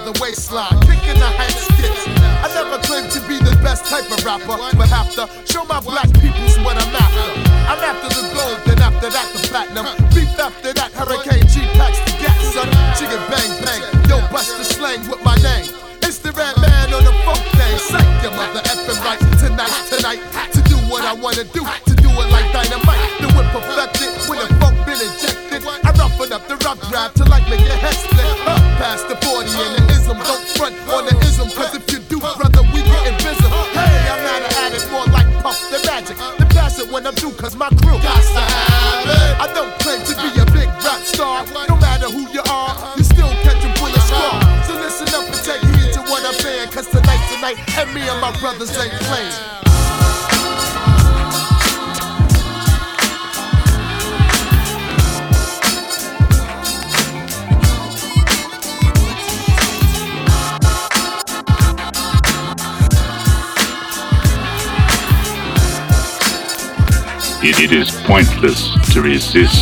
the waistline, kicking the hand skits. I never claimed to be the best type of rapper, but have to show my black peoples what I'm after. I'm after the gold, then after that the platinum. Beef after that, Hurricane G packs the gas, son. Chicken bang bang, yo bust the slang with my name. It's the red man on the funk thing. Psych your mother effing right tonight. To do what I wanna do, to do it like dynamite. The whip perfected, when the funk been injected. I roughen up the rock rap till I make your head split. Up past the 40 and the ism, don't front on the ism. Cause if you do, brother, we getting busy. Hey, I'm not an addict, more like Puff the Magic. The pass it when I'm through, cause my crew got to have it. I don't claim to be a big rap star. No matter who you are, you still catch a bullet scar. So listen up and take heed to what I'm saying. Cause tonight, and me and my brothers ain't playing. It is pointless to resist.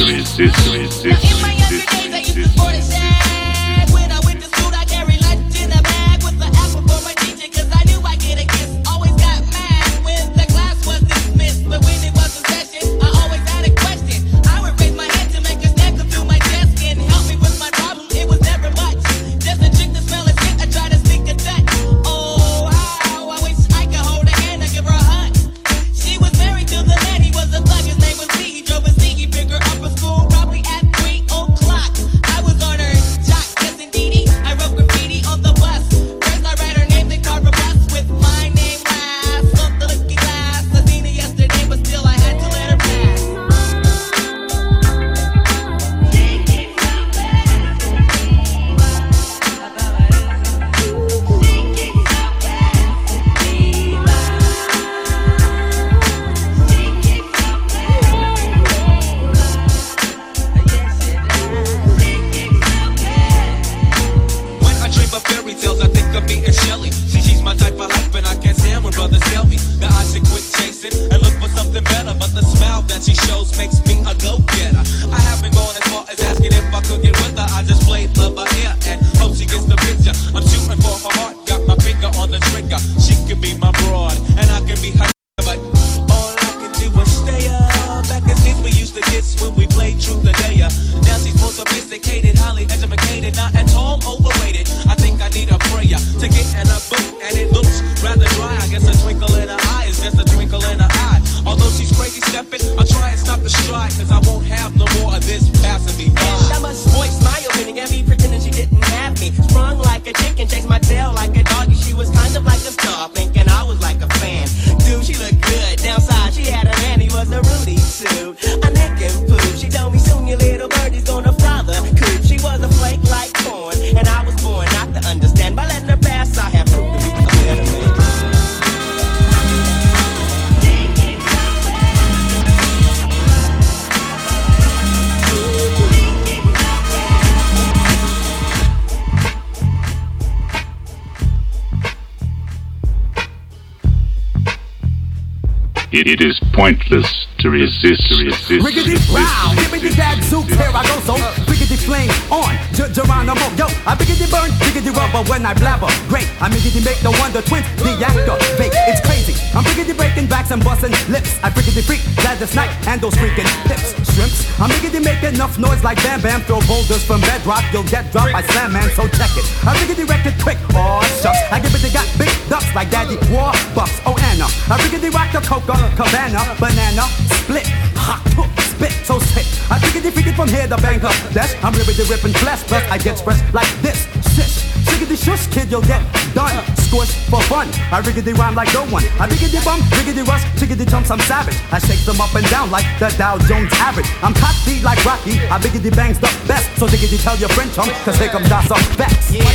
It is pointless to resist. Riggedy, wow, gibbity dad soup, here I go, so riggedy flame on, Geronimo, yo, I biggity burn, biggity rubber when I blabber, great, I biggity make the Wonder Twins, the actor, fake, it's crazy, I'm biggity breaking backs and busting lips, I biggity freak, Gladys Knight, and those freaking hips, shrimps, I'm biggity make enough noise like Bam Bam, throw boulders from bedrock, you'll get dropped by Slam Man, so check it, I biggity wreck it quick, oh shucks, I give it the got big ducks like Daddy War Bucks, oh Anna, I biggity rock the Coca, Cabana, banana, split, hot, spit, so sick. I biggity freak it from here to Bangladesh. I'm ribbity ripping flesh, plus I get fresh like this. Shish, shiggity shush, kid, you'll get done. Squish for fun. I riggedy rhyme like no one. I biggity bum, riggedy rush, chiggity jumps, I'm savage. I shake them up and down like the Dow Jones average. I'm cocky like Rocky. I biggity bangs the best. So diggity tell your friend chum, cause here comes Das up best. Yeah,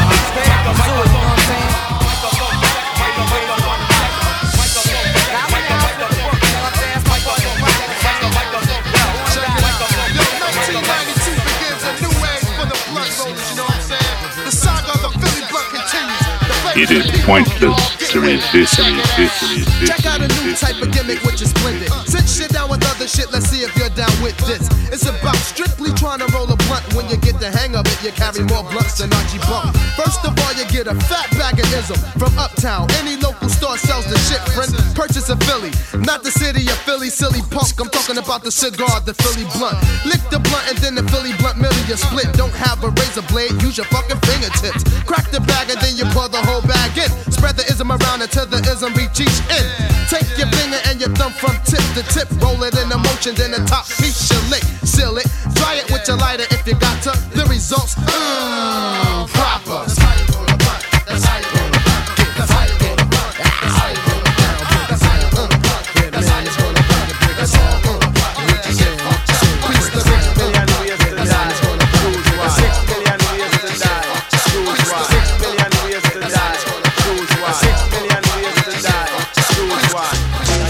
It is pointless to resist. Check out a new type of gimmick which is splendid. Sit shit down with other shit, let's see if you're down with this. It's about strictly trying to roll a blunt. When you get the hang of it, you carry more blunts than Archie Bump. First of all, get a fat bag of ism from Uptown. Any local store sells the shit, friend. Purchase a Philly, not the city of Philly, silly punk. I'm talking about the cigar, the Philly blunt. Lick the blunt and then the Philly blunt millie you split. Don't have a razor blade, use your fucking fingertips. Crack the bag and then you pour the whole bag in. Spread the ism around until the ism reach each end. Take your finger and your thumb from tip to tip. Roll it in the motion, then the top piece you lick. Seal it, dry it with your lighter if you got to. The results, proper. That's how you roll a blunt. That's how you roll a blunt. That's how you roll a blunt. That's how you roll a blunt. That's how you roll a blunt. That's how you roll a blunt. That's how you roll a blunt. Please the 6 million ways to die. Choose one. 6 million ways to die. Choose one. 6 million ways to die. Choose one. 6 million ways to die. Choose one.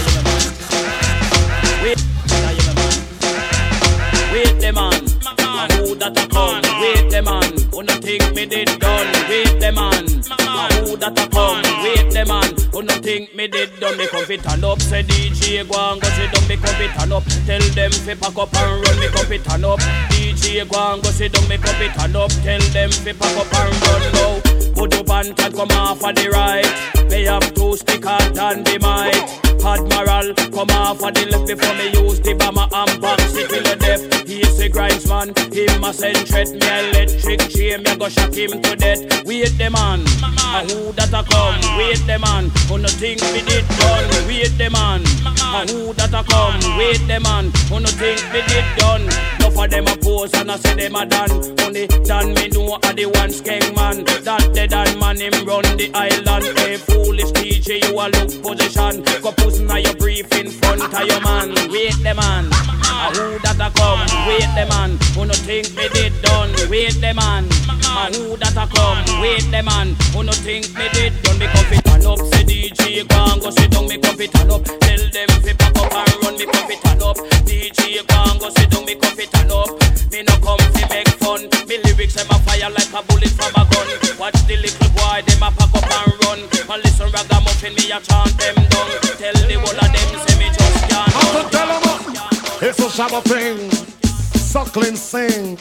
Wait the man, who that a come? Wait the man, who no think me did done? Wait the man, who that a come? Wait the man, who no think me did done? Me come fit turn up, say DJ go and go sit down. Me come fit turn up, tell them fi pack up and run. Me come fit turn up, DJ go and go sit down. Me come fit turn up, tell them fi pack up and run now. Put up and can come off of the right. Me have 2 stickers and the mic. Admiral, come off of the left before me use the bomber and box it till the death. He's a grindsman, him a send threat. Me electric chain, me go shock him to death. Wait the man, who that a come? Wait the man, who no think me did done? Wait the man, who that a come? Wait the man, who no think me did done? No for them a pose and I say them a done. Only done me know a the one skeng man. That dead and man him run the island. Hey foolish DJ, you a look position. Go pussy now you brief in front of your man. Wait the man, who that a come? Wait the man, who no think me did done? Wait the man, who that a come? Wait the man, who no think me did done? Me come fit turn up, say DJ go and go sit down. Me come fit turn up, tell them fi pack up and run. Me come fit turn up, DJ go and go sit down. Me come fit turn up, me no come fi make fun. Me lyrics them a fire like a bullet from a gun. Watch the little boy them a pack up and run. And listen ragamuffin me a chant them down. Tell the whole of them say me just can't run. Tell them it's a shabba thing, suckling sing.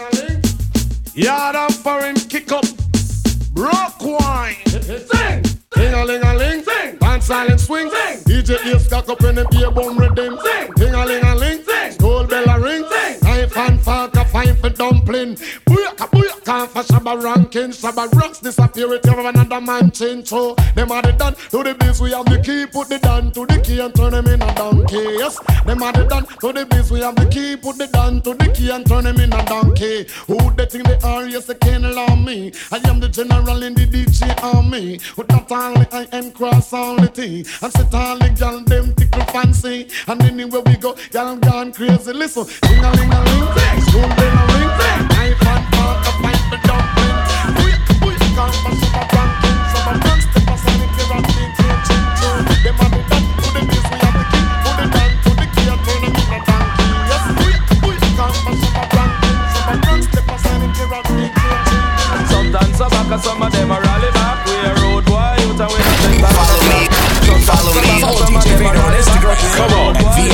Yard and foreign kick up, rock wine. Sing, ding-a-ling-a-ling, sing. Dance silent swing, sing. DJ ears stack up in the beer bomb rhythm, sing. Ding-a-ling-a-ling, sing. Skull bell a ring, sing. Knife and fork a fight for dumpling. Booyaka, booyaka for shabba ranking. Shabba rocks disappear with you another man change. So them are the done to the biz. We have the key, put the down to the key and turn them in a donkey. Yes, them are the done to the biz. We have the key, put the down to the key and turn them in a donkey. Who they think they are? Yes, they can't allow me. I am the general in the DJ army. With that only I am cross only T. And sit all the gal them tickle fancy. And anywhere we go, gal gone crazy. Listen, ding-a-ling-a-ling, school bell-a-ring, knife and fork a fight for dumpling. Booyaka, come for shabba ranking. Shabba ranks to pass on the key and chin-chin-chin. Them are the done to the biz. We have the key, put the down to the key and turn them in a donkey. Yes, booyaka, come for shabba ranking. Shabba ranks to pass on the key and chin-chin-chin. Sometimes I back and some of them are rally back. We a road boy out and we don't take back. Follow me DJ Vader on Instagram. Come on,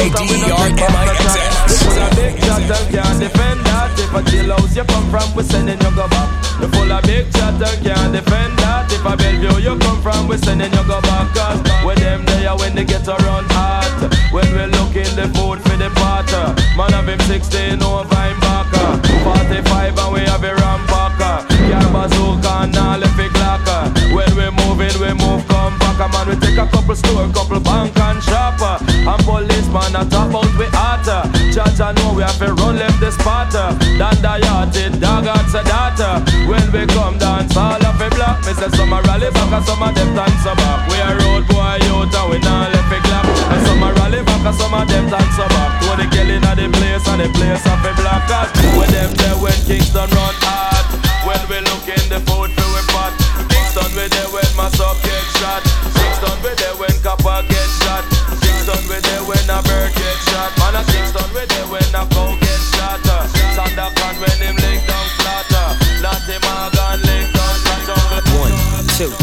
VADERMIXX. Full of big shots and can't defend that. If a jail house you come from, we sending you go back. You full of big shots and can't defend that. If a Bellevue you come from, we sending you go back. Cause when them there when they get around hot. When we looking the food for the potter. Man have him 16 over him backer. 45 and we have a rampacker. Car bazooka and all if it glacker. When we moving, we move come back. Man we take a couple store, couple bank and shopper. And policeman a top out we hotter. Judge I know we have to run left the spotter. Dan the yachted, dog and sedata. When we come dance all of a block. Me say some a rally back and some of them dance back. We a road boy out and we not left a clap. And some a rally back and some of them dance back. Tony Kelly in the place and the place of a black cat. When them there when Kingston run hard. When we look in the food for we pot. Kingston we there when my sub get shot. Kingston we there when copper get shot. Kingston we there when a bird get shot. Man a Kingston we there when a cow get shot. Sandakan when him link down flatter. Lottie Morgan link down flatter. 1, 2, 3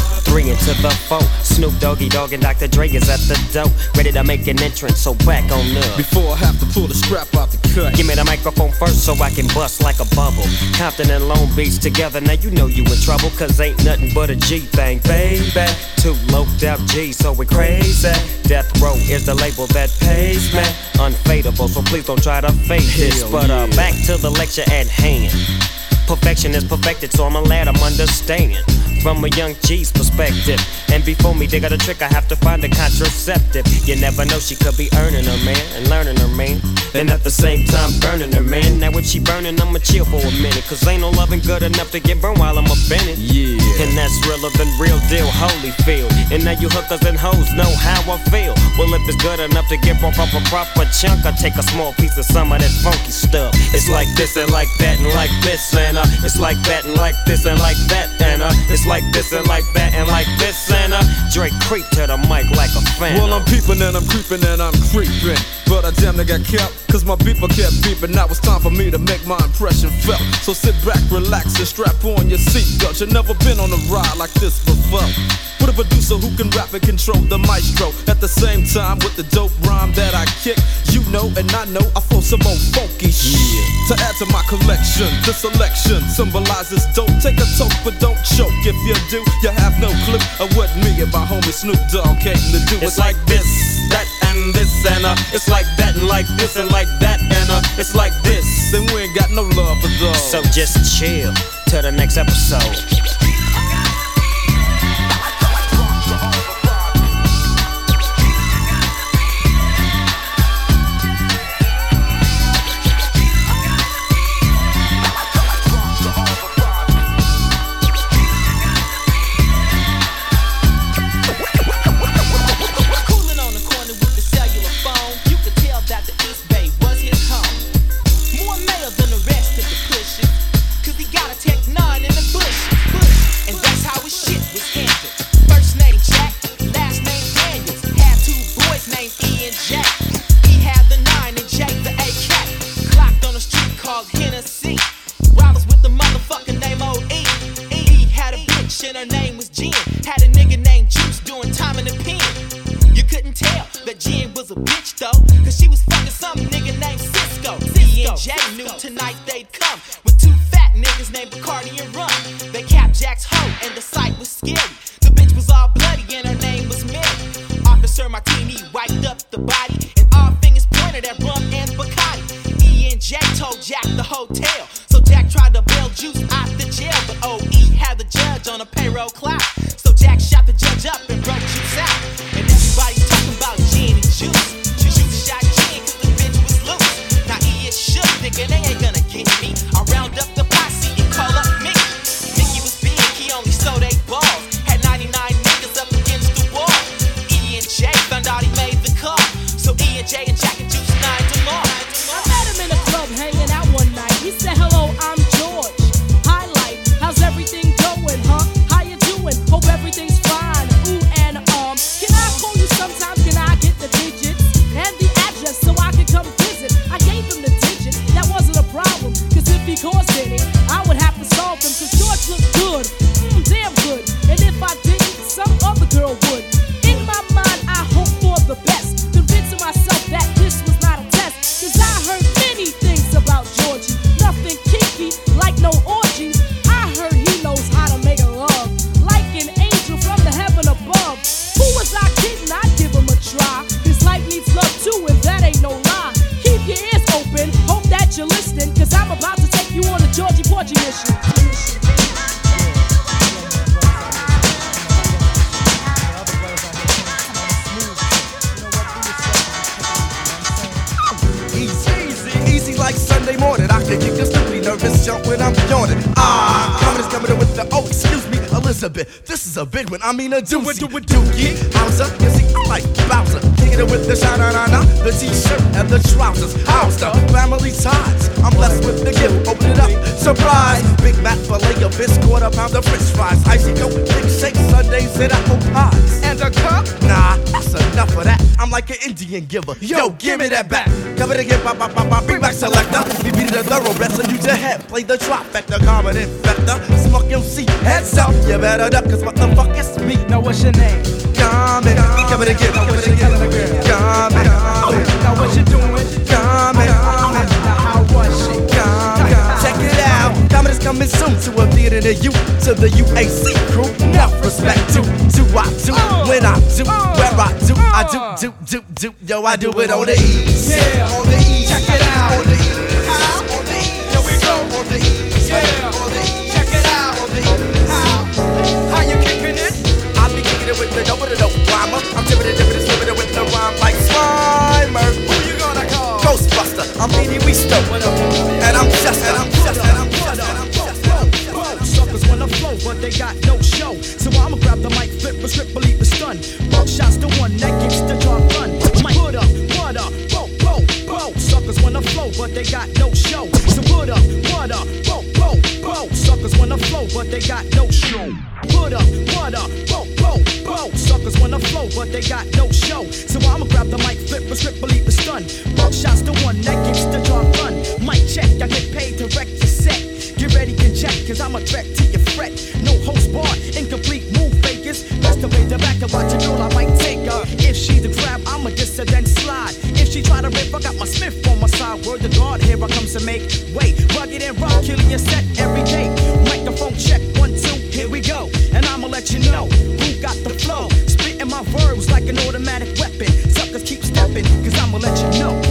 into the foe. Snoop Doggy Dogg and Dr. Dre is at the door, ready to make an entrance, so back on up. Before I have to pull the strap out the cut, give me the microphone first so I can bust like a bubble. Compton and Long Beach together, now you know you in trouble, cause ain't nothing but a G thing, baby. Two loped out G's, so we crazy. Death Row is the label that pays me. Unfadable, so please don't try to fake this. But back to the lecture at hand. Perfection is perfected, so I'm a lad, I'm understanding from a young G's perspective. And before me dig out a trick, I have to find a contraceptive. You never know, she could be earning her man and learning her man, and at the same time burning her man. Now if she burning, I'ma chill for a minute, cause ain't no loving good enough to get burned while I'm up in it. Yeah, and that's realer than real deal, Holyfield. And now you hookers and hoes know how I feel. Well, if it's good enough to get broke off a proper chunk, I take a small piece of some of that funky stuff. It's like this and like that and like this, and it's like that and like this and like that, and it's like this and like that and like this, and Drake creep to the mic like a fan. Well, I'm peeping and I'm creeping and I'm creeping, but I damn near got kept, cause my beeper kept beeping. Now it's time for me to make my impression felt. So sit back, relax, and strap on your seatbelt. You've never been on a ride like this before, with a producer who can rap and control the maestro. At the same time, with the dope rhyme that I kick, you know and I know I flow some more funky shit. To add to my collection, the selection symbolizes dope. Take a toke, but don't choke. If you do, you have no clue of what me and my homie Snoop Dogg came to do. It's like this, that, and this, and it's like that, and like this, and like that, and it's like this. Then we ain't got no love for those. So just chill till the next episode. I mean a doozy, dookie, Hausa, you see I like Bowser, kicking it with the sha-na-na-na, the t-shirt and the trousers, Hausa, family ties, I'm blessed with the gift, open it up, surprise, Big Mac filet of fish, quarter pound of french fries, icy coke, big shake, Sundays and apple pies, and the cup? Nah, that's enough of that. I'm like an Indian giver. Yo, give me that back. Cover the give, bring back selector. You beat the thoroughbred, so use your head. Play the trifecta, common infector. Smoke MC, heads up. You better duck, cause what the fuck is me? Now what's your name? Common, cover the give, cover the give. Common, now what you doing? Common, now how was she? Common, check it out. Common is coming soon to a theater near you. To the UAC crew, enough respect to I do, when I do, where I do, yo, I do it on the east. Yeah, on the east. Check it out. On the east. On the east. Here we go. On the east. Yeah, on the east. Check it out. On the east. How you kicking it? I be kicking it with the dope rhymer. I'm tipping it with the rhyme like Slimer. Who you gonna call? Ghostbuster. I'm Beanie Weesto. And I'm just. Suckers wanna flow, but they got no show. So I'ma grab the mic, flip, strip, believe the stun. Buckshot's the one that gets the job done. Mic put up, what up, whoa. Suckers wanna flow, but they got no show. So put up, what up, whoa. Suckers wanna flow, but they got no show. Put up, what up, whoa. Suckers wanna flow, but they got no show. So I'ma grab the mic, flip, strip, believe the stun. Buckshot's the one that gets the job done. Mic check, I get paid to wreck your set. Get ready, get checked, cause I'm a threat to your fret. No host bar, incomplete move fakers. Best to play the back and watch a girl, I might take her. If she's a grab, I'ma diss her, then slide. If she try to rip, I got my Smith on my side. Word to God, here I comes to make way. Rugged and rock, killing your set every day. Microphone check, 1, 2, here we go. And I'ma let you know who got the flow. Spitting my verbs like an automatic weapon. Suckers keep stepping, cause I'ma let you know.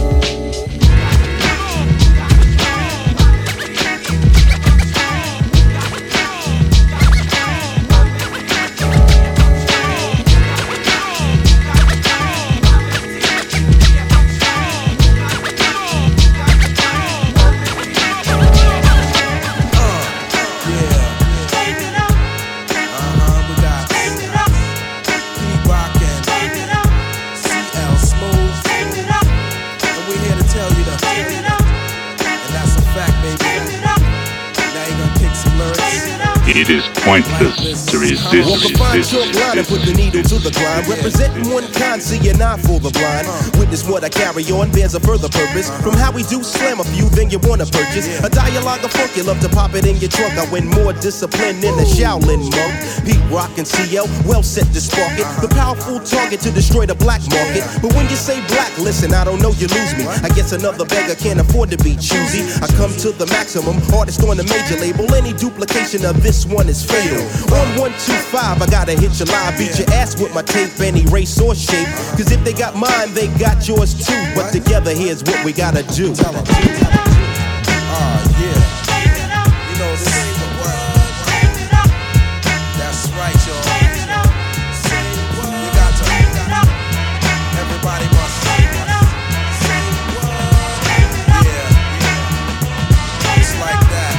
It is pointless to resist. Walk a fine short line and put the needle to the grind. Representing one kind, see an eye for the blind. Witness what I carry on, bears a further purpose. From how we do slam a few, then you wanna purchase a dialogue of funk, you love to pop it in your trunk. I win more discipline than a Shaolin monk. Pete Rock and CL, well set to spark it. The powerful target to destroy the black market. But when you say black, listen, I don't know, you lose me. I guess another beggar can't afford to be choosy. I come to the maximum, artist on the major label. Any duplication of this one is fatal. On 125, I gotta hit your live, beat your ass with my tape, any race or shape. Cause if they got mine, they got yours too. But together, here's what we gotta do. Yeah. You know, this ain't the world. That's right, y'all. You got to. Everybody must. Yeah. It's like that.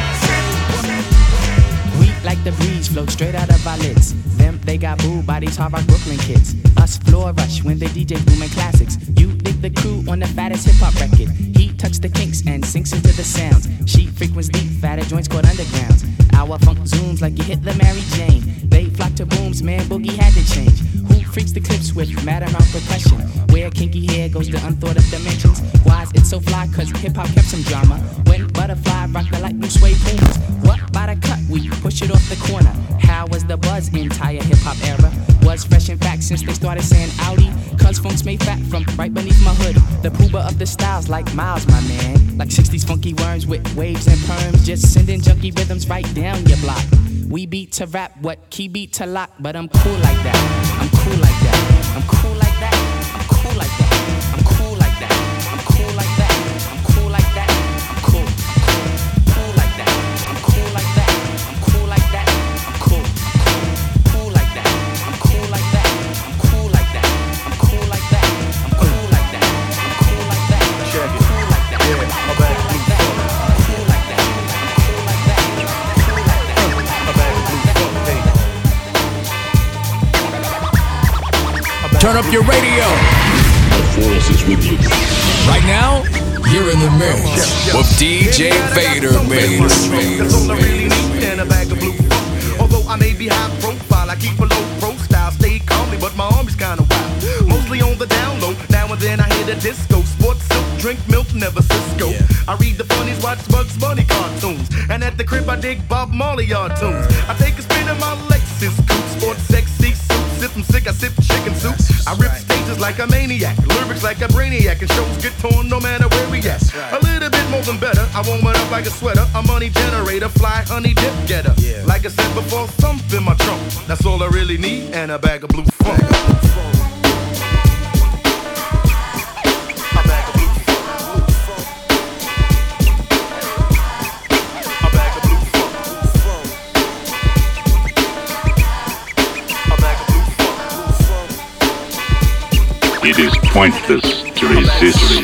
Like the breeze, float straight out of our lids. Them, they got booed by these hard rock Brooklyn kids. Us floor rush when the DJ booming classics. You dig the crew on the fattest hip hop record. He touch the kinks and sinks into the sounds. She frequents deep, fatter joints called undergrounds. Our funk zooms like you hit the Mary Jane. They flock to booms, man, boogie had to change. Who freaks the clips with mad amount percussion? Where kinky hair goes to unthought of dimensions. Why is it so fly? Cause hip hop kept some drama. When butterfly rock the light blue suede pumas. What by the cut? We push it off the corner. How was the buzz entire hip hop era? Was fresh in fact since they started saying Audi. Cause funk's made fat from right beneath my hood. The pooba of the styles like Miles, my man. Like 60s funky worms with waves and perms. Just sending junky rhythms right down your block. We beat to rap, what key beat to lock. But I'm cool like that. I'm cool like that. I'm cool like that. I'm cool like that. I'm cool like that. I'm cool like that. I'm cool like that. I'm cool. Cool like that. I'm cool like that. I'm cool like that. I'm cool. Cool like that. I'm cool like that. I'm cool like that. I'm cool like that. I'm cool like that. I'm cool like that. Check it. Cool like that. Yeah, my bad. Cool like that. Cool like that. Cool like that. My bad. Turn up your radio. The force is with you. Right now, you're in the mix with DJ Vader, baby. That's all I really need, and a bag of blue funk. Although I may be high profile, I keep a low pro style, stay calmly, but my army's kinda wild. Mostly on the down low, now and then I hit a disco. Sports silk, drink milk, never Cisco. I read the funnies, watch Bugs Bunny cartoons, and at the crib I dig Bob Marley yard tunes. I take a spin in my Lexus coupe, sports sexy suits. If I'm sick, I sip chicken soup. I rip stages like a maniac, lyrics like a brainiac, and shows get torn no matter where we at. A little bit more than better, I warm it up like a sweater, a money generator, fly honey dip getter. Like I said before, something in my trunk, that's all I really need, and a bag of blue funk. It is pointless to resist.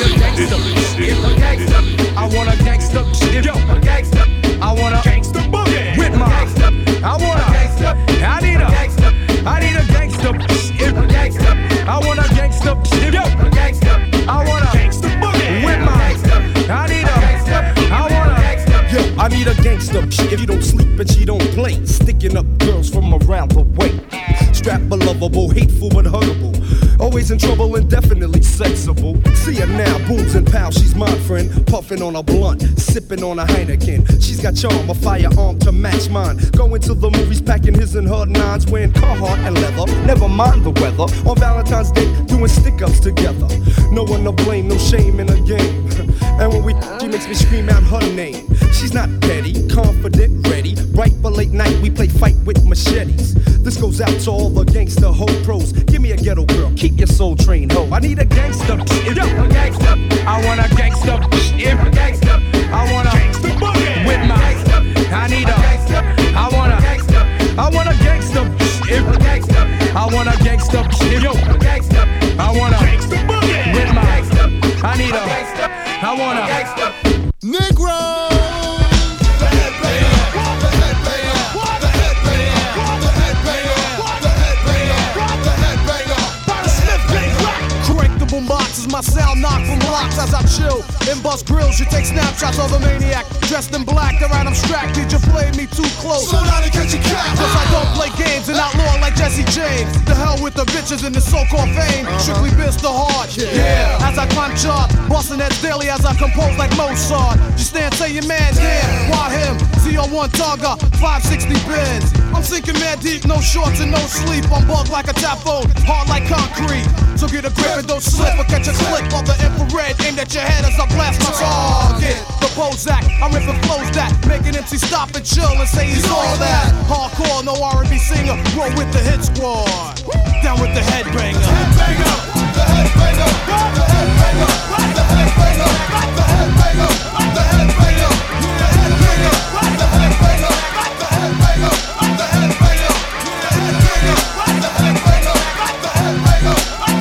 I want a gangsta, yo, a gangsta. I want a gangsta boogie with my. I want a gangsta. I need a gangsta. I need a gangsta, I want a gangsta, yo, a gangsta. I want a gangsta boogie with my. I need a gangsta. I want a gangsta. Yo, I need a gangsta. If you don't sleep and she don't play, sticking up girls from around the way. Strap but lovable, hateful but huggable. Always in trouble and definitely sexable. See her now, booms and pals, she's my friend. Puffing on a blunt, sipping on a Heineken. She's got charm, a firearm to match mine. Going to the movies, packing his and her nines, wearing Carhartt and leather. Never mind the weather. On Valentine's Day, doing stick-ups together. No one to blame, no shame in the game. And when we she makes me scream out her name. She's not petty, confident, ready. Bright but late night, we play fight with machetes. This goes out to all the gangster ho pros. Give me a ghetto girl, keep your soul trained ho. I need a gangster, yo, a gangster. I want a gangster, a gangster. I want a gangster boogie with my. I need a gangster. I want a gangster. I want a gangster, a gangster. I want a gangster, yo, a gangster. I want a gangster boogie with my. I need a gangster. I want a gangster. Negro. My sound knock from blocks as I chill and bust grills. You take snapshots of a maniac dressed in black. Around abstracted, you played me too close. Slow down and catch a cat. Cause I don't play games and outlaw like Jesse James. The hell with the bitches and the so-called fame. Strictly biz the hard. Yeah. As I climb chart, busting heads daily as I compose like Mozart. You stand, say your man, yeah. Why him? CO1 Targa, 560 bins. I'm sinking mad deep, no shorts and no sleep. I'm bugged like a tap phone, hard like concrete. So get a grip and don't slip or catch a clip of the infrared aimed at your head as I blast my target. The Bozak, I'm ripping flows that make an MC stop and chill and say he's all that. Hardcore, no R&B singer, roll with the hit squad. Down with the headbanger. Headbanger, the headbanger, the headbanger, the headbanger, the headbanger, the headbanger, the headbanger, the headbanger, the headbanger, the headbanger, the headbanger, the headbanger.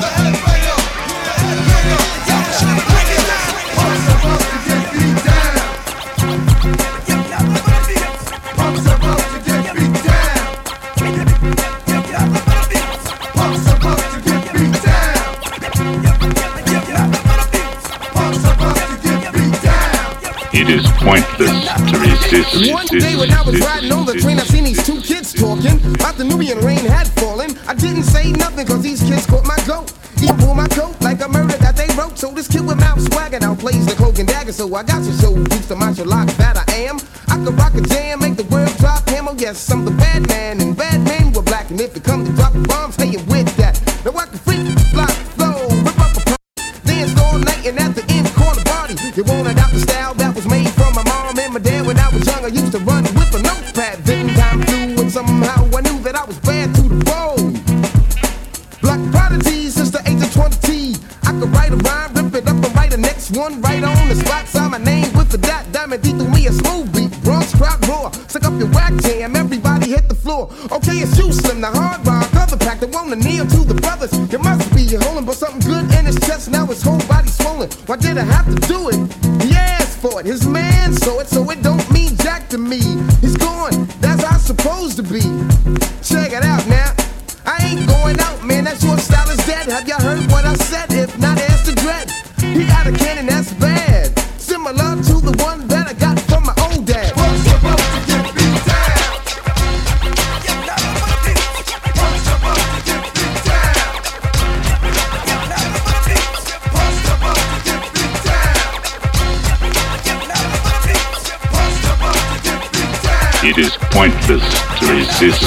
It is pointless to resist. One day when I was riding on the train, I seen these two kids talking. About the Nubian rain had fallen. I didn't say nothing cause these kids caught my goat. He pulled my coat like a murder that they wrote. So this kid with mouth swaggin' outplays the cloak and dagger. So I got to show used to martial arts that I am. I could rock a jam, make the world drop hammer. Yes, I'm the bad man and bad men were black. And if it come to dropping bombs, hey, I'm with that. Now I can freak, fly, flow, rip up a pump, dance all night and at the end corner party. You want it out the style that was made from my mom and my dad when I was young. I used to run with a notepad. Then time flew and somehow I knew that I was bad to the bone. Black prodigy since the age of 20. I could write a rhyme, rip it up and write the next one right on the spot. Sign my name with the dot. Diamond D threw me a smooth beat. Bronx crowd roar. Suck up your whack jam. Everybody hit the floor. Okay, it's you, Slim, the hard rock. Other pack that wanna kneel to the brothers. You must be holding but something good in his chest. Now his whole body swollen. Why did I have to do it? He asked for it. His man saw it, so it don't mean jack to me. He's gone. That's how it's supposed to be. Check it out now. I ain't going out, man, that short style is dead. Have y'all heard what I said? If not, ask the dread. He got a cannon that's bad, similar to the one that I got from my old dad. What's supposed to get beat down? It is pointless to resist.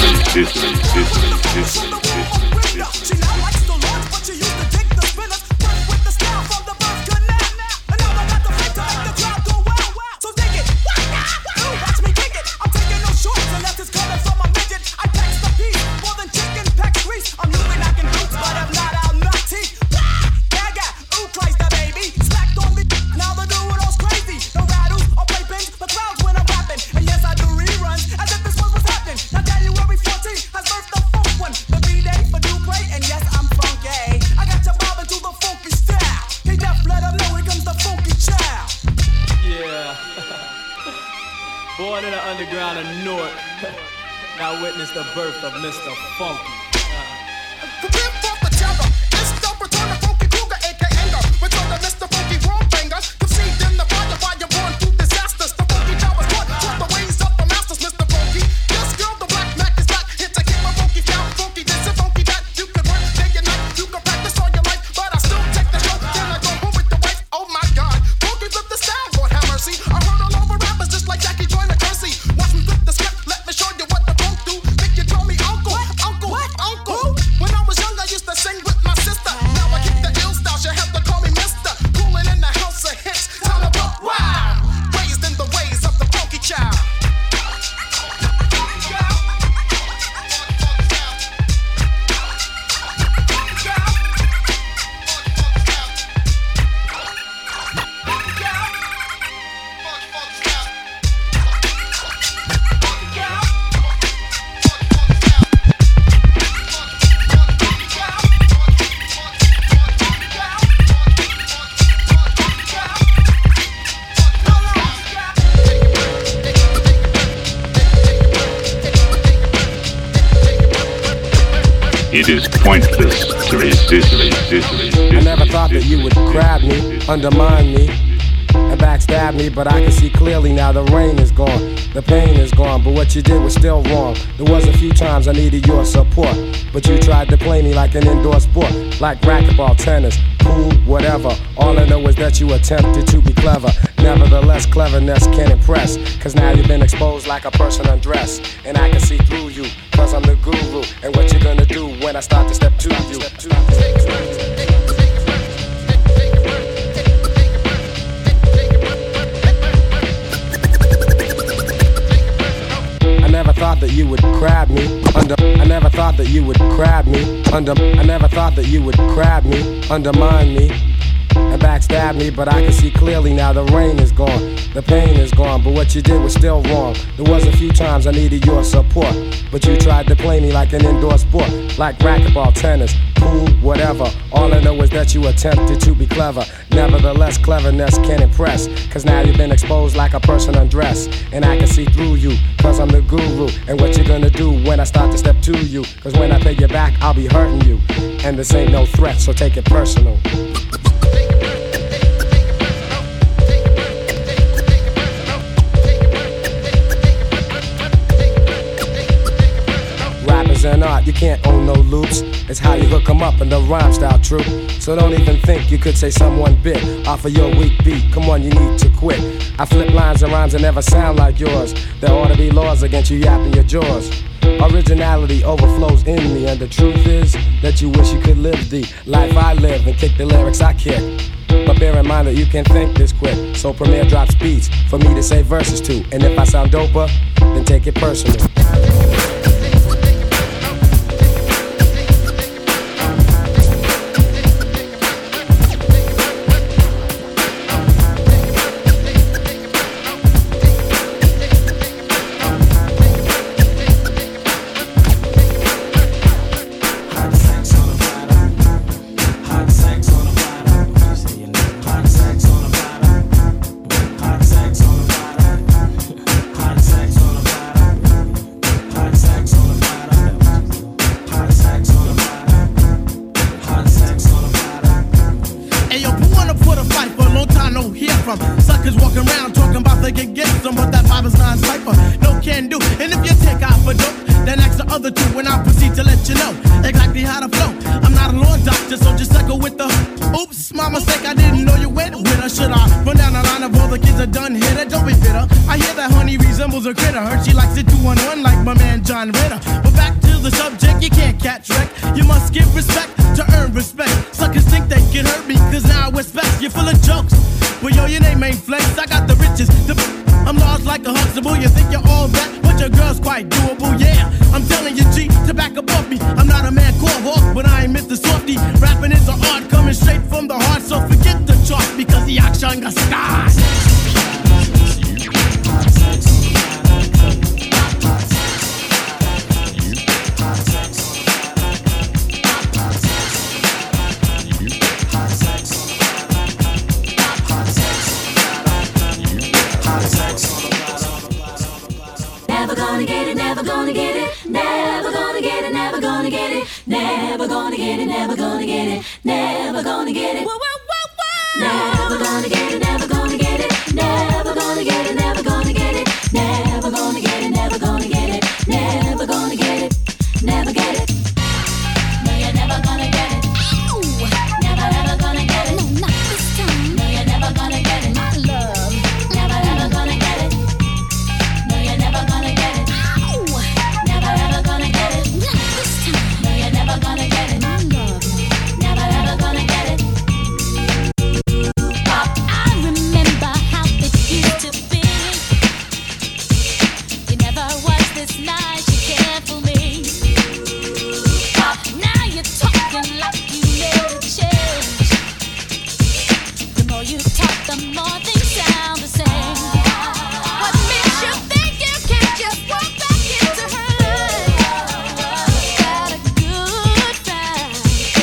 Born in the underground of Newark, now witness the birth of Mr. Funky. Forgive for the terror, it's the return of Funky Kruger, aka return of Mr. Funky Warbanger. Conceived in the fire, born through disasters. The Funky Child was taught the ways of the masters, Mr. Funky. This girl, the black Mac is back, here to keep my funky down, funky this and funky that. You can work day and night, you can practice all your life, but I still take the show, then I go home with the wife. Oh my God, Funky flip the style, Lord have mercy. I heard all over rappers just like Jackie Joyner Kersey. Watch me flip the script, let me show you what the funk do. Make you call me uncle, uncle, uncle. When I was young, I used to sing with my sister. Now I kick the ill style, she have to call me mister. Coolin' in the house of hits, time to buck wild. Raised in the ways of the Funky Child. It is pointless to resist. I never thought that you would grab me, undermine me, and backstab me, but I can see clearly now the rain is gone, the pain is gone, but what you did was still wrong. There was a few times I needed your support, but you tried to play me like an indoor sport, like racquetball, tennis, pool, whatever. All I know is that you attempted to be clever. Nevertheless, cleverness can't impress, cause now you've been exposed like a person undressed, and I can see through you, cause I'm the guru, and what you're gonna do when I start to step to you. I never thought that you would grab me under. I never thought that you would grab me under. I never thought that you would grab me, undermine me, and backstab me, but I can see clearly now the rain is gone, the pain is gone, but what you did was still wrong. There was a few times I needed your support, but you tried to play me like an indoor sport, like racquetball, tennis, pool, whatever. All I know is that you attempted to be clever. Nevertheless, cleverness can't impress, cause now you've been exposed like a person undressed, and I can see through you, cause I'm the guru, and what you're gonna do when I start to step to you, cause when I pay you back, I'll be hurting you, and this ain't no threat, so take it personal. And art, you can't own no loops. It's how you hook 'em up in the rhyme style, true. So don't even think you could say someone bit off of your weak beat. Come on, you need to quit. I flip lines and rhymes that never sound like yours. There ought to be laws against you yapping your jaws. Originality overflows in me, and the truth is that you wish you could live the life I live and kick the lyrics I kick. But bear in mind that you can't think this quick, so Premier drops beats for me to say verses to. And if I sound doper, then take it personal. Oops, my mistake, I didn't know you went with her. Should I run down the line kind of all the kids are done hit her, don't be bitter. I hear that honey resembles a critter. Heard she likes it 2-on-1 like my man John Ritter. But back to the subject, you can't catch wreck. You must give respect to earn respect. Suckers think they can hurt me, cause now I respect. You're full of jokes, but yo, your name ain't Flex. I got the riches, I'm large like a Huxtable. You think you're all that, but your girl's quite doable, yeah. I'm telling you, G, to back up off me. I'm not a man called Hawk, but I ain't Mr. Softy. Rapping is an art coming straight from the heart, so forget the chart, because the action got stars. Never gonna get it, never gonna get it, never gonna get it, never gonna get it, never gonna get it, never gonna get it, never gonna get it. Never gonna get it, never gonna get it, never gonna get it, never gonna get it, never gonna get it, never gonna get it, never gonna get it, never get it. No, you're never gonna get it. Never ever gonna get it. No, not this time. No, you're never gonna get it. My love. Never ever gonna get it. No, you're never gonna get it. Never ever gonna get it. Not this time. No, you're never gonna get it. My love. Never ever gonna get it. I remember how it used to be. You never was this nice, you cared for me. Now you're talking like you never change. The more you talk, the more things sound the same. What makes you think you can't just walk back into her? Got a good time,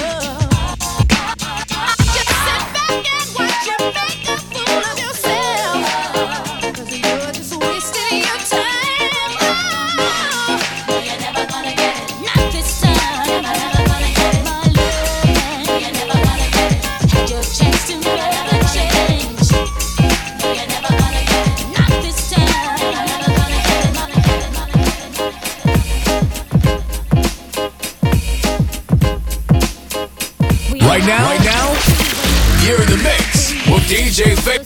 just sit back and watch you make a fool of yourself. 'Cause you're just wasting your time. No, you're never gonna get it. Not this time. Never ever gonna get it. My love, you're never gonna get it. Had your chance to never change. No, you're never gonna get it. Not this time. Never ever gonna get it. Right now, you're in the mix with DJ Fake.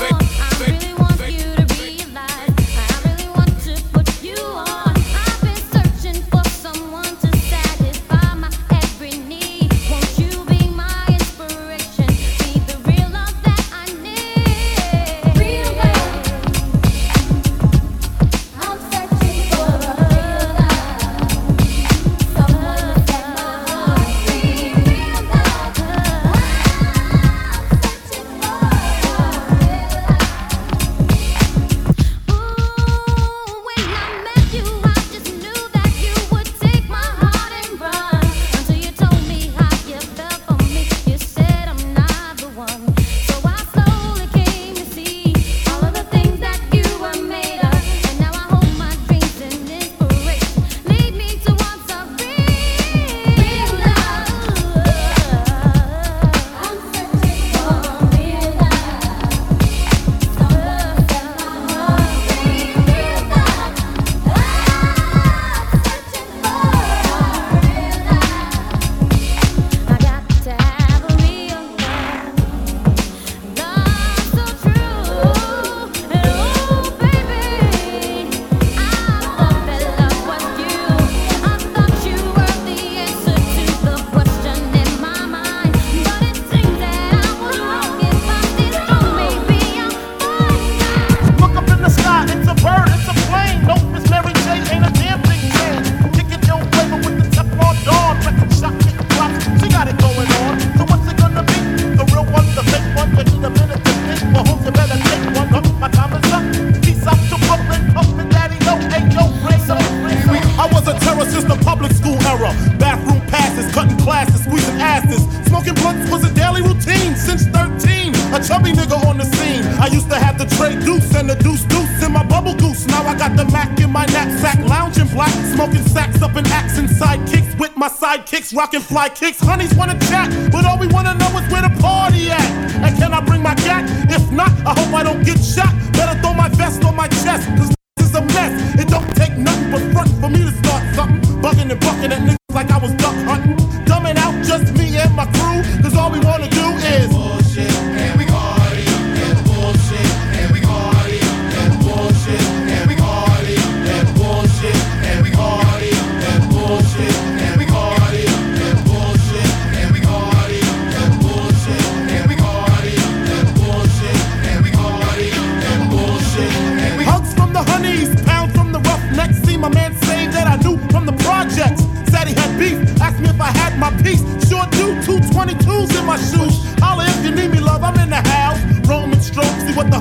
chubby nigga on the scene. I used to have the tray deuce and the deuce in my bubble goose. Now I got the Mac in my knapsack, lounging black, smoking sacks up in axe and sidekicks with my sidekicks, rocking fly kicks. Honeys wanna chat, but all we wanna know is where the party at. And can I bring my cat? If not, I hope I don't get shot. Better throw my vest on my chest, cause this is a mess. It don't take nothing but front for me to start something. Bugging and bucking at niggas like I was duck hunting. Dumbing out just me and my crew, cause all we wanna do is bullshit, and we party, and bullshit,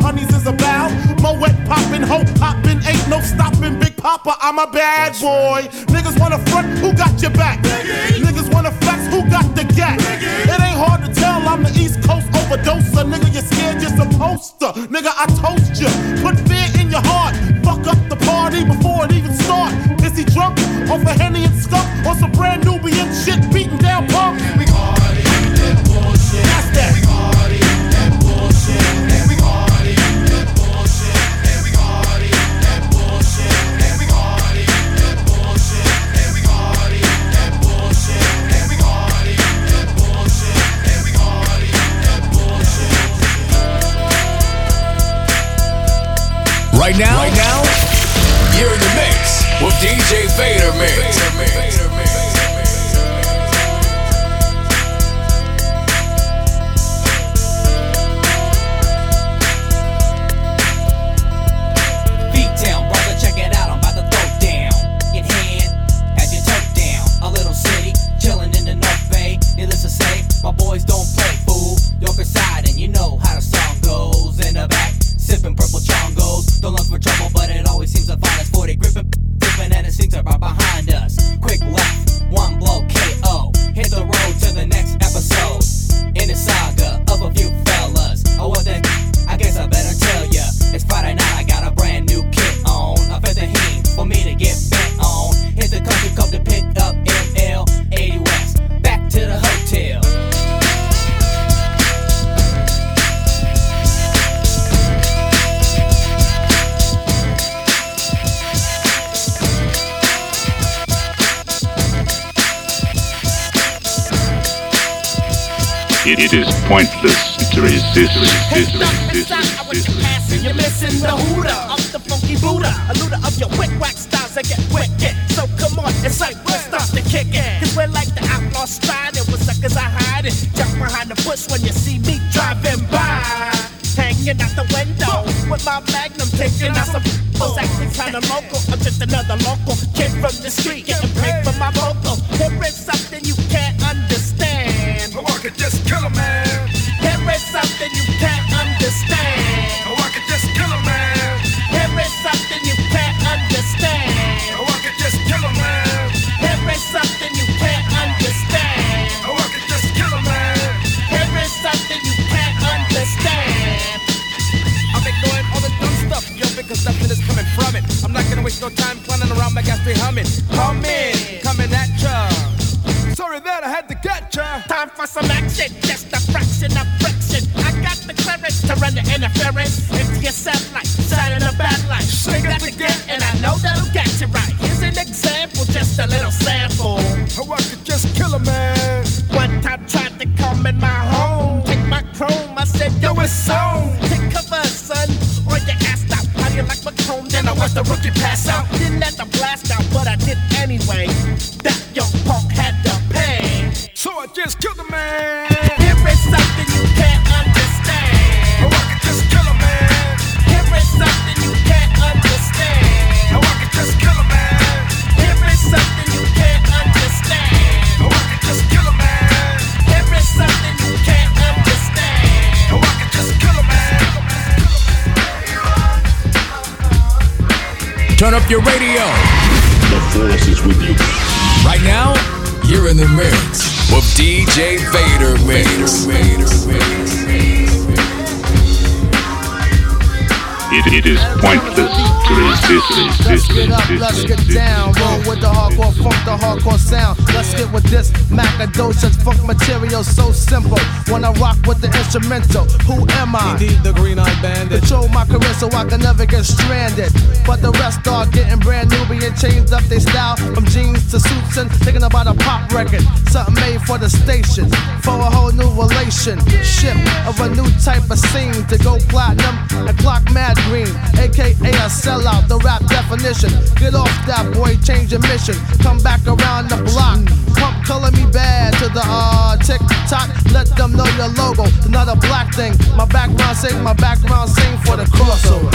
honeys is about. Moet poppin', hope poppin', ain't no stoppin'. Big Papa, I'm a bad boy. Niggas wanna front, who got your back? Niggas wanna flex, who got the gap? It ain't hard to tell, I'm the East Coast overdoser. Nigga, you're scared, you're supposed to. Nigga, I toast you. Put fear in your heart. Fuck up the party before it even start. Is he drunk off a Henny and skunk? Or some brand Nubian shit beating down punk? We party that bullshit. That's that. We party that bullshit. And we party that bullshit. And we party that bullshit. And we party that bullshit. And we party that bullshit. And we party that bullshit. And we party that bullshit. Right now, you're in the mix with DJ Vader Mix. It is pointless to resist. You're missing the hooter of the funky Buddha, a looter of your quick whack styles that get wicked. So come on, it's like we'll start to kick it. Cause we're like the outlaw striding with suckers I hide it. Jump behind the bush when you see me driving by. Hanging out the window with my magnum, taking out some f***s. Acting kinda local, I'm just another local kid from the street, getting paid for my vocal. Here is something you can't understand. Oh, I could just kill a man. Here is something you can't understand. Oh, I could just kill a man. Here is something you can't understand. Oh, I could just kill a man. Here is something you can't understand. Oh, I could just kill a man. Here is something you can't understand. I'm ignoring all the dumb stuff, yo, because nothing is coming from it. I'm not gonna waste no time clowning around my gas straight humming. Coming at ya. Sorry that I had to get ya. Time for some action, just a fraction of friction. I got the clearance to run the interference into your satellite, shining a bad light. Sing that again, and I know that'll get you right. Here's an example, just a little sample. Oh, I could just kill a man. One time tried to come in my home, take my chrome, I said, yo, it's on. Take cover, son, or you asked out. How do you like my chrome? Then I watched the rookie pass out. Didn't let the blast out, but I did anyway. That young punk had to pay. So I just killed a man. Here is something you can't understand. Oh, I could just kill a man. Here is something you can't understand. Oh, I could just kill a man. Here is something you can't understand. Oh, I could just kill a man. Here is something you can't understand. Oh, I could just kill a man. Turn up your radio. The force is with you. Right now, you're in the mix with DJ Vader Mix. It is pointless to resist. Let's get up, let's get down. Roll with the hardcore funk, the hardcore sound. Let's get with this Macadocious funk material, so simple. Wanna rock with the instrumental. Who am I? Indeed, the green-eyed bandit. Control my career so I can never get stranded. But the rest are getting brand new, being changed up their style from jeans to suits and thinking about a pop record. Something made for the station, for a whole new relationship of a new type of scene to go platinum and clock mad green, aka a sellout, the rap definition. Get off that boy, change your mission. Come back around the block. Pump color me bad to the tick-tock. Let them know your logo, it's not a black thing. My background sing for the crossover.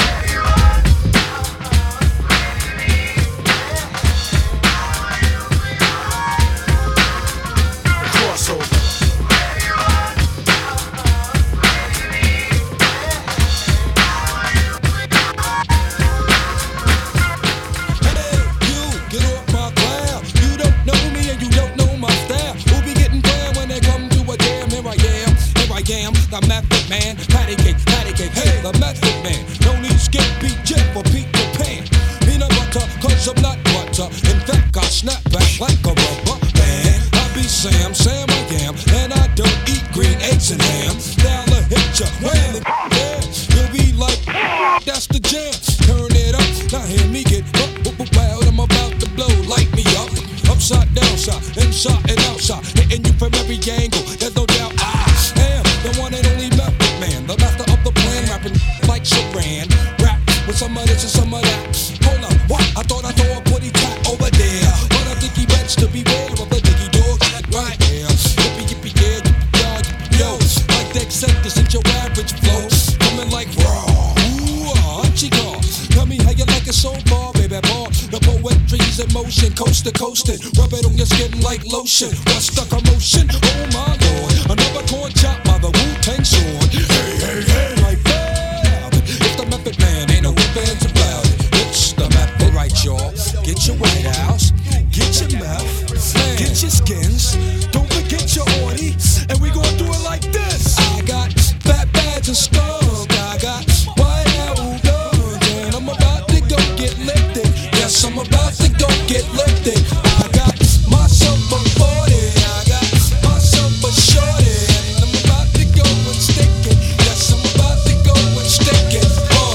shot and out shot, hitting you from every angle. There's no doubt I am the one and only Method Man, the master of the plan, rapping like Sharan. Rap with some of this and some of that. Hold up, what? I thought I saw a putty tat over there, but I think he bets to beware of the diggy dog right here. Yippee yippee yeah, yippee yo, like the acceptance in your average flow, coming like raw. Ooh, chico, tell me how you like it so far, baby boy. The poetry's in motion, coast to coastin'. Rub it on your skin like lotion. What's the commotion? Oh my lord, another corn chop by the Wu-Tang Sword. Hey, hey, hey, like Fab. It's the Method Man, ain't no ifs, ands, or about it. It's the Method, right, y'all? Get your White House, get your meth, get your skins. Don't forget your orty, and we gon' do it like this. I got fat bags and skunk. I got White House guns, and I'm about to go get lifted. Yes, I'm about to go get lifted. I got myself a 40, I got myself a shorty, and I'm about to go and stick it. Yes, I'm about to go and stick it.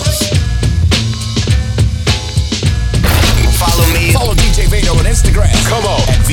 Follow me. Follow DJ Vader on Instagram. Come on. At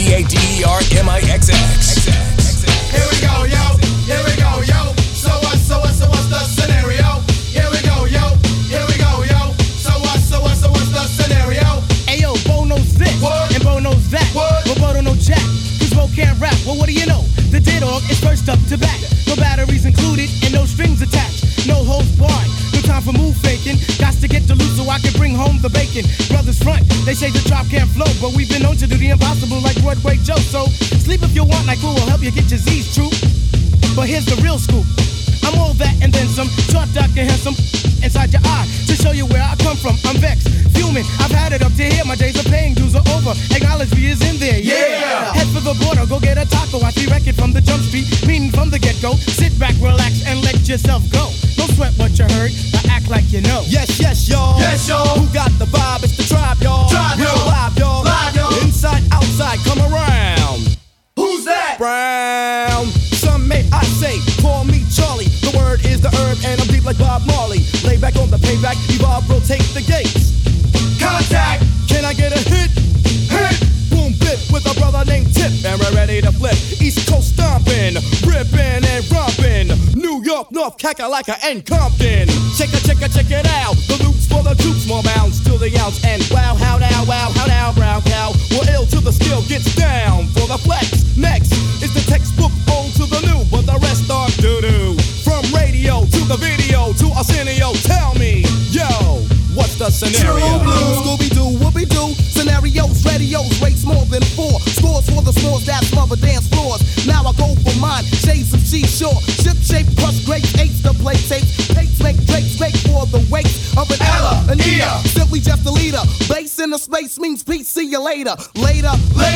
VADERMIXX. Here we go, yo. Here we go, yo. So what's the scenario? Here we go, yo. Here we go, yo. So what's the scenario? Ayo, Bo knows this, and Bo knows that. But Bo don't know jack, cause Bo can't rap. Well, what do you know? The D-Dog is first up to bat. No batteries included and no strings attached. No holds barred, no time for move faking. Got to get the loot so I can bring home the bacon. Brothers front, they say the drop can't flow, but we've been known to do the impossible like Broadway Joe. So sleep if you want, like who will help you get your Z's true. But here's the real scoop. I'm all that and then some, short, dark, and handsome inside your eye to show you where I come from. I'm vexed, fuming, I've had it up to here. My days of paying dues are over. Acknowledge me is in there, yeah. Head for the border, go get a taco. I see record from the jump street, meaning from the get-go. Sit back, relax, and let yourself go. Don't sweat what you heard, but act like you know. Yes, yes, y'all. Yes, y'all. Who got the vibe? It's the tribe, y'all. Tribe, Real y'all. live, y'all. Live, y'all. Inside, outside, come around. Who's that? Brown. Some may I say, call me Charlie. The word is the herb, and I'm deep like Bob Marley. Lay back on the payback, evolve, rotate the gates. Contact. Can I get a hit? Hit. Boom, bit with a brother named Tip, and we're ready to flip. East Coast stomping, ripping and romping. New York, North, Kakalaka, and Compton. Check it out. The loot's for the troops, more bounds to the ounce. And wow, how now, brown cow. We're ill till the skill gets down for the flex. Next is the textbook old to the new, but the rest are doo-doo. From radio to the video to Arsenio, tell me, yo, what's the scenario? True blue, Scooby-Doo, whoopie-doo. Scenarios, radios, rates more than 4. Scores for the scores that smother dance floors. Now I go for mine, shades of seashore. Ship-shaped crust grapes, eights to play tapes. Tapes make drakes, make for the weight of an Ella, an Ea. Simply just a leader. Base in the space means peace, see you later. Later,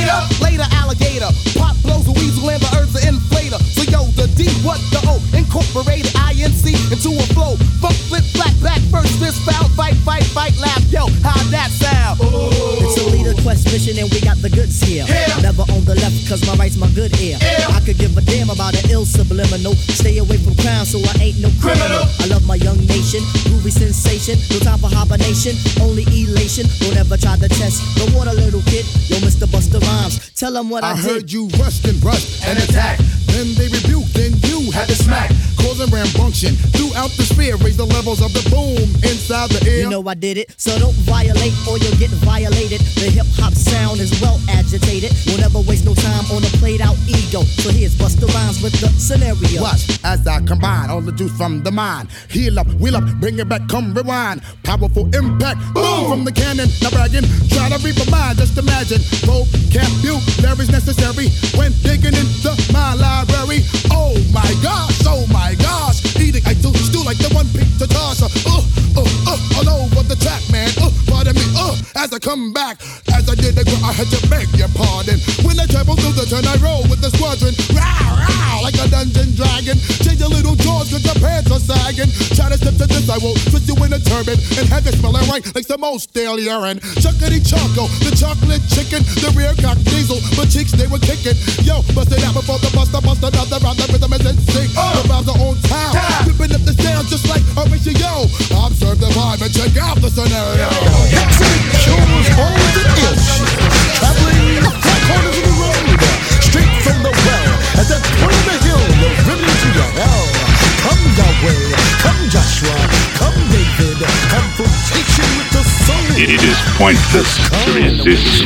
alligator. Pop blows a weasel and the herbs are inflator. So yo, the D, what the O? Incorporated INC into a flow. Funk, flip, flat, back, first, fist, foul, fight, laugh. Yo, how'd that sound? It's a leader quest mission and we got the goods here. Never on the left cause my right's my good ear. I could give a damn about an ill subliminal. Stay away from crime so I ain't no criminal. I love my young nation, groovy sensation. No time for hibernation, only elation. Don't ever try to test the water, little kid. Yo, Mr. Busta Rhymes, tell them what I did. Heard you rushed and attacked. Then they rebuked, then you had to smack. Causing rambunction throughout the sphere. Raise the levels of the boom inside the air. You know I did it, so don't violate or you'll get violated. The hip-hop sound is well agitated. We'll never waste no time on a played-out ego. So here's Busta Rhymes with the scenario. Watch as I combine all the juice from the mind. Heal up, wheel up, bring it back, come rewind. Powerful impact, boom from the cannon. Now bragging, try to reap a mind, just imagine. Vocabulary's necessary when digging into my library. Oh my gosh, eating I do stew like the one picked to toss. All over the track, man. Pardon me, as I come back, as I did the girl, I had to beg your pardon. When I travel through the turn, I roll with the squadron. Row, like a dungeon dragon. Change your little jaws cause your pants are sagging. Try to step to this, I will twist you in a turban and have it smelling right like some old stale urine. Chuckity choco, the chocolate chicken, the rear cock diesel, but cheeks they were kicking. Yo, bust it out before the buster another round. The rhythm is in sync. The rhymes are on time, whipping up the sound just like a ratio. Observe the vibe and check out the scenario. Choose all the ish. Traveling the four corners of the road. It is pointless to resist.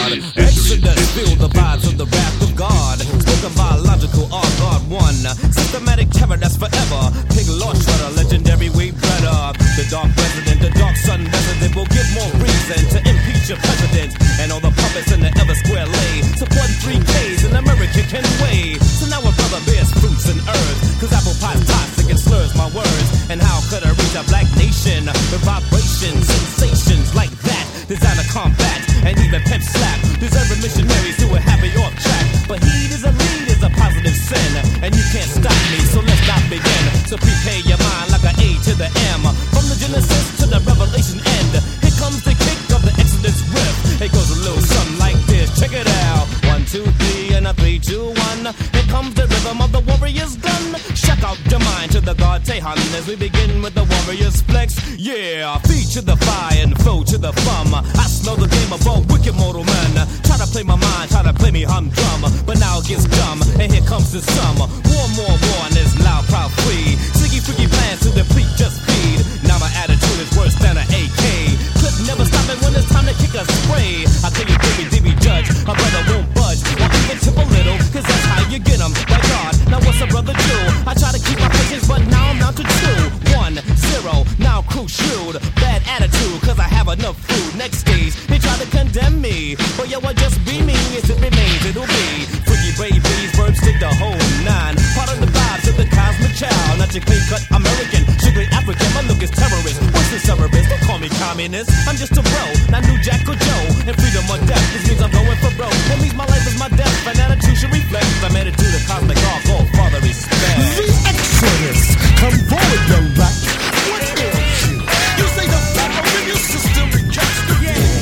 Exodus, feel the vibes of the wrath of God. Spoken biological, all God one. Systematic terror that's forever. Pig Lord Shredder, legendary way brother. The dark president, the dark sun resident will give more reason to impeach your president. And all the puppets in the ever square lay supporting 3Ks in American way. So now a brother bears fruits and herbs. Cause apple pie's toxic and slurs my words. And how could I reach a black nation with vibrations, sensations like that? Designer combat and even pimp slap. Deserving missionaries who are happy off track. But heed is a lead is a positive sin. And you can't stop me, so let's not begin. So prepare your mind like an A to the M. From the Genesis to the Revelation end. Here comes the kick of the Exodus riff. It goes a little something like this. Check it out. 1, 2, 3 and a 3, 2, 1. Here comes the rhythm of the warrior's gun. Check out your mind to the God Tehan as we begin with the warrior's flex. Yeah, feet to the fire and foe to the thumb. I smell the game of a wicked mortal man. Try to play my mind, try to play me humdrum. But now it gets dumb, and here comes the sum. More, and this loud, proud, free. Sticky, freaky plans to deplete, just feed. Now my attitude is worse than an AK. Clip never stopping when it's time to kick a spray. I tell you, baby, judge, my brother won't budge. Not even tip a little, cause that's how you get them. By God, now what's a brother do? I try to keep my patience, but now I'm down to 2, 1, 0. Now crew shrewd, bad attitude, cause I have enough food. Next stage, they try to condemn me. But yo, I just be me, as it remains, it'll be freaky babies, verbs stick the whole 9. Part of the vibes of the cosmic child. Not your clean cut American, strictly African. My look is terrorist. What's the terrorist? Don't call me communist. I'm just a bro, not New Jack or Joe. And freedom or death, this means I'm going for broke. That means my life is my death. An attitude should reflect. I'm headed to the cosmic all called Father Respect. The Exodus, come forward, young black. What ails you? You say the power in your system rejects the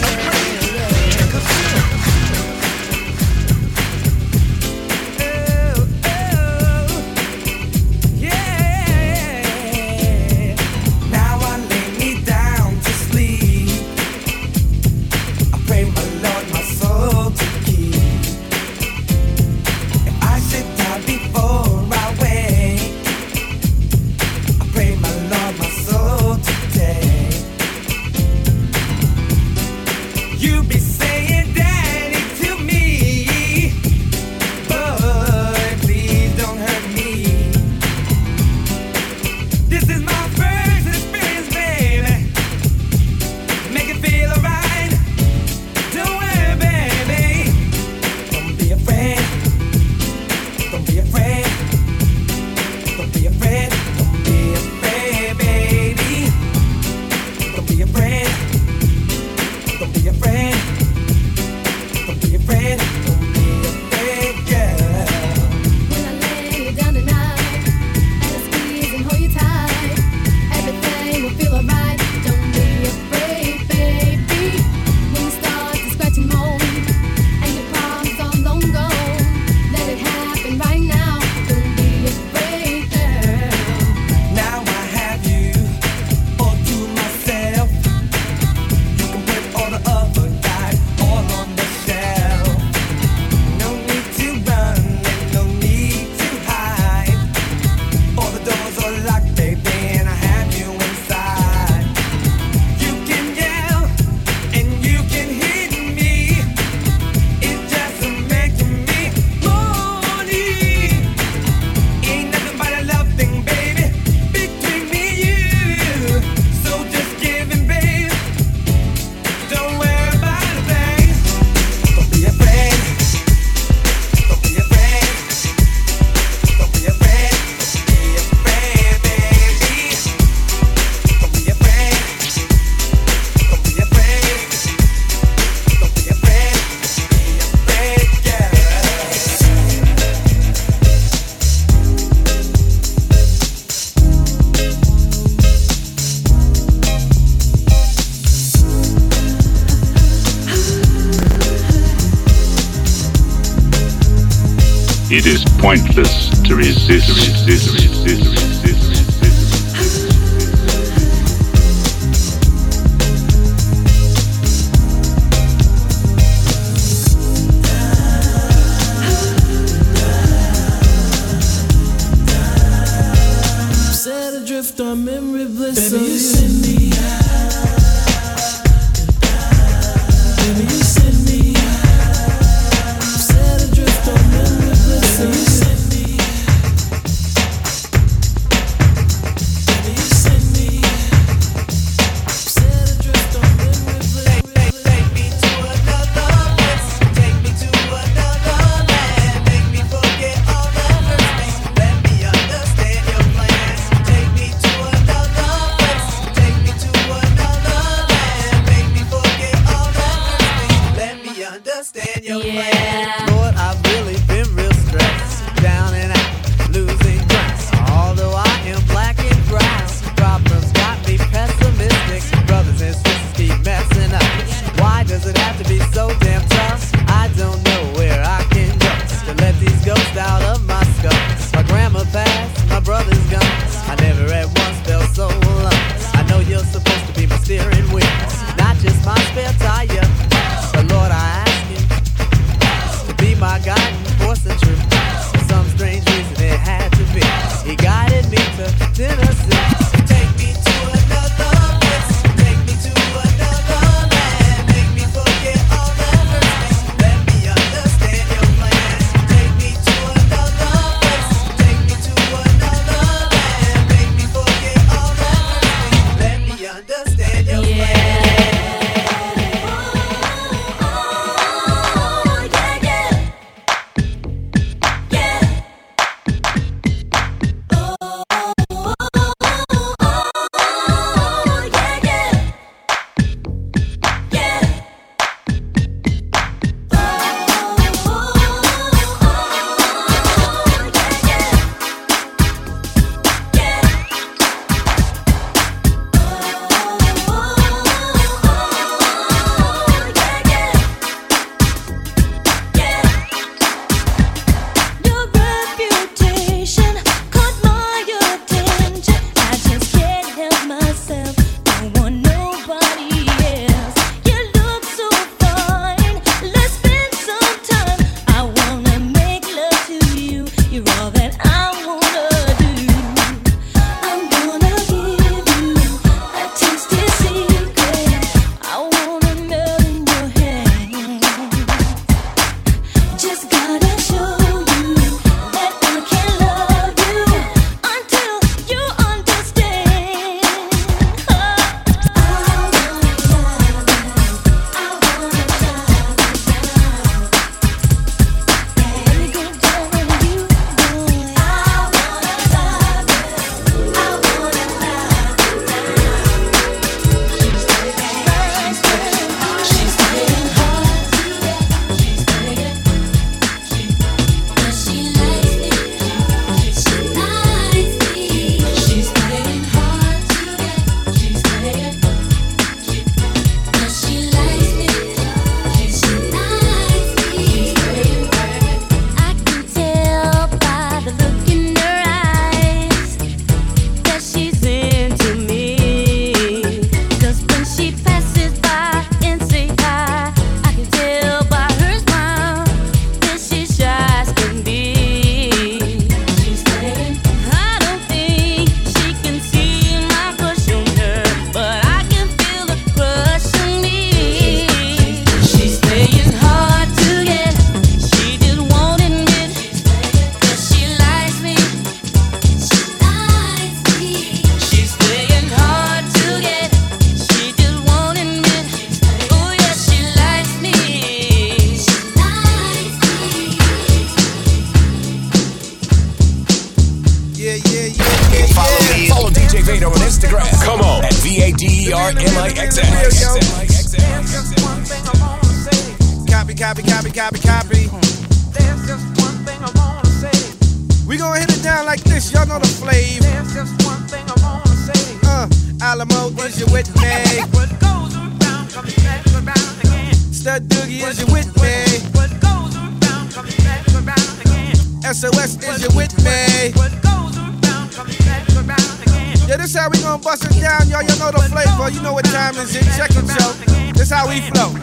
Take a sip. It is pointless to resist. Set adrift on memory bliss. Baby, you send me out. your plan. Lord, I've really been real stressed, down and out, losing ground. Although I am black and brown, problems got me pessimistic. Brothers and sisters keep messing up. Why does it have to be so damn tough? I don't know where I can go to let these ghosts out of my skull. My grandma passed, my brother's gone. I never at once felt so alone. I know you're supposed to be my steering wheel, not just my spare tire. But Lord, I ask you to be my guiding force and truth. For some strange reason it had to be. He guided me to Tennessee. Take me to another place. Take me to another land. Make me forget all that hurts me. Let me understand your plan. Take me to another place. Take me to another land. Make me forget all that hurts me. Let me understand your plan. Copy. There's just one thing I wanna say. We gonna hit it down like this, y'all know the flavor. There's just one thing I wanna say. Alamo, is you with me? What goes around comes back around again. Stud Doogie, is you with me? What goes around comes back around again. SOS, is you with me? What goes around comes back around again. Yeah, this how we gonna bust it down, y'all know the flavor. You know what time is it? Check it, yo. This how we flow.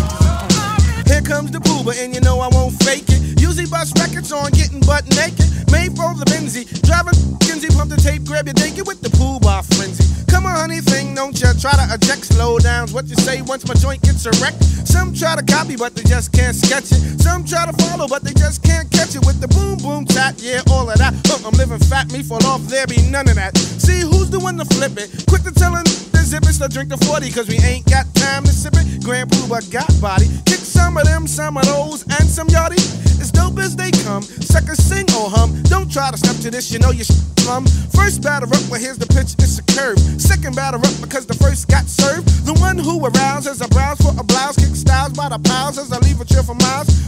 Here comes the booba, and you know I won't fake it. Usually bust records on getting butt naked. Made for the Benzie, driving Kinsey, pump the tape, grab your naked with the pool bar frenzy. Come on, honey, thing, don't ya try to eject slow downs. What you say once my joint gets erect? Some try to copy, but they just can't sketch it. Some try to follow, but they just can't catch it with the boom boom tap. Yeah, all of that. I'm living fat, me fall off, there be none of that. See who's the one to flip it? Quick to tellin' the zip it, so drink the 40, cause we ain't got time to sip it. Grand Pooba got body. Kick some of them, some of those, and some yardie. As dope as they come, suckers sing or hum. Don't try to step to this, you know you plum. First batter up, well here's the pitch, it's a curve. Second batter up because the first got served. The one who arouses a browse for a blouse, kick styles by the piles as I leave a chill for miles.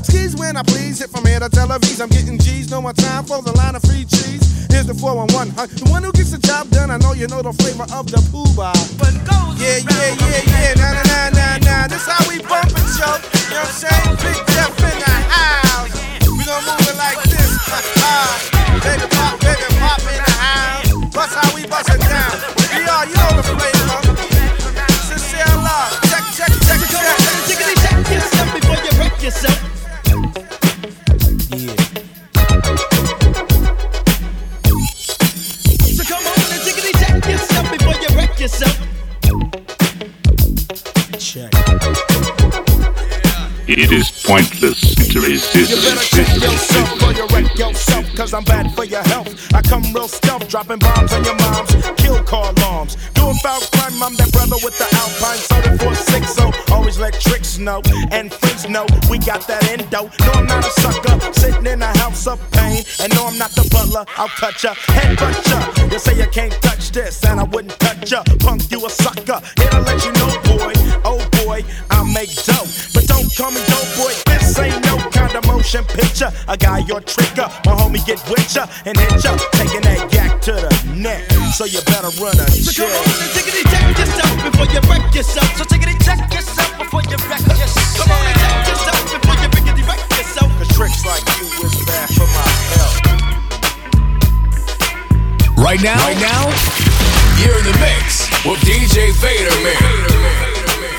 can I please hit from here to Tel Aviv? I'm getting G's, no more time for the line of free cheese. Here's the 411, the one who gets the job done. I know you know the flavor of the poo-bah. Yeah, nah. This how we bump it, yo. You know what I'm saying? Big Jeff in the house. We gon' move it like this. Baby pop in the house. Bust how we bust it down. You know the flavor. Sincere love. Check. Jiggity check yourself before you wreck yourself. Yeah. So come on and jiggity check yourself before you wreck yourself. Check. It is pointless to resist. You better check yourself before you wreck yourself, cause I'm bad for your health. I come real stealth, dropping bombs on your moms, kill car alarms. Doing foul crime, I'm that brother with the Alpine 7460. Always let tricks know, and freaks know we got that endo. No, I'm not a sucker, sitting in a house of pain. And no, I'm not the butler, I'll cut ya, headbutt ya. You say you can't touch this, and I wouldn't touch ya. Punk, you a sucker, here to let you know, boy. Oh boy, I'll make dough, but don't call me dope boy. This ain't no kind of motion picture. A guy your tricker, my homie get with ya and hit ya, taking that yak to the neck. So you better run a check. So come on and jiggity check yourself before you wreck yourself. So jiggity check yourself before you wreck yourself. Come on and check yourself before you rickety wreck yourself. Cause tricks like you is bad for my health. Right now, you're in the mix with DJ Vader Man.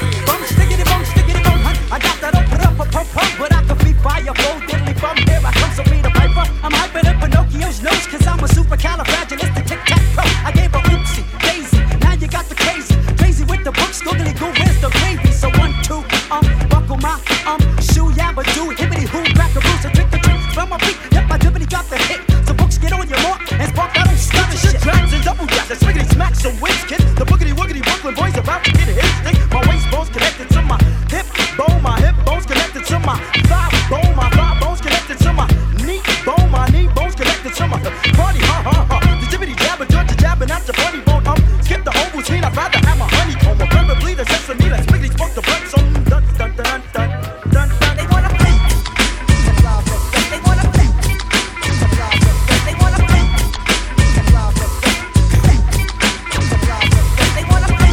I got that up, but I could be fireable, deadly from here. I come so me the piper. I'm hyping up Pinocchio's nose, cause I'm a supercalifragilistic tic-tac-pro. I gave a oopsie, daisy, now you got the crazy with the books, googly goo, where's the gravy? So 1, 2, buckle my, shoe, yabba do, hippity hoo, crack a bruise, a trick the trick, from my beat, yep, I drippity got the hit. So books get on your mark, and spark, I don't stop the shit. Drums and double jazz, and swiggity smack some wings, kid. The boogity-woogity Brooklyn boys about to get his thing. My waist bone's connected to my hip bone, my hip bone's connected to my thigh bone, my thigh bone's connected to my knee bone, my knee bone's connected to my party, The jibbity jabber, Georgia jabbing at the funny bone, skip the whole routine, I'd rather have my honeycomb, or preferably the sesame, let's squiggity smoke the blood, so dun. They wanna play. They wanna play. They wanna play. They wanna play.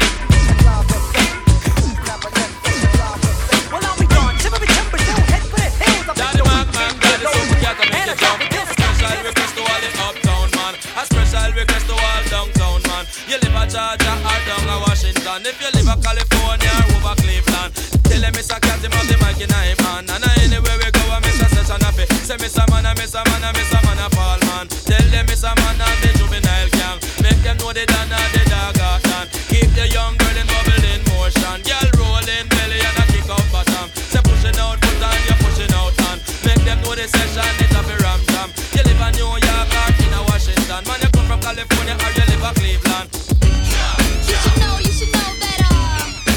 Well, I'll be gone. Timber, head for the hills. Daddy man, daddy super cat, I make you jump. Special request to all the uptown man. A special request to all downtown man. You live a Georgia or down a Washington. If you live a California or over Cleveland, tell him Mr. Cat, him have the mic in him hand. And anywhere we go, Mr. Session a fit. Say Mr. Man, Mr. Man a fall man. Tell them Mr. Man and the juvenile gang. Make them know the Dan and the dog out done. Keep the young girl in bubble in motion. Girl rolling belly and a kick out bottom. Say pushing out foot and you're pushing out hand. Make them know the session it's a ram jam. You live in New York or in a Washington. Man, you come from California or you live in Cleveland. You should know that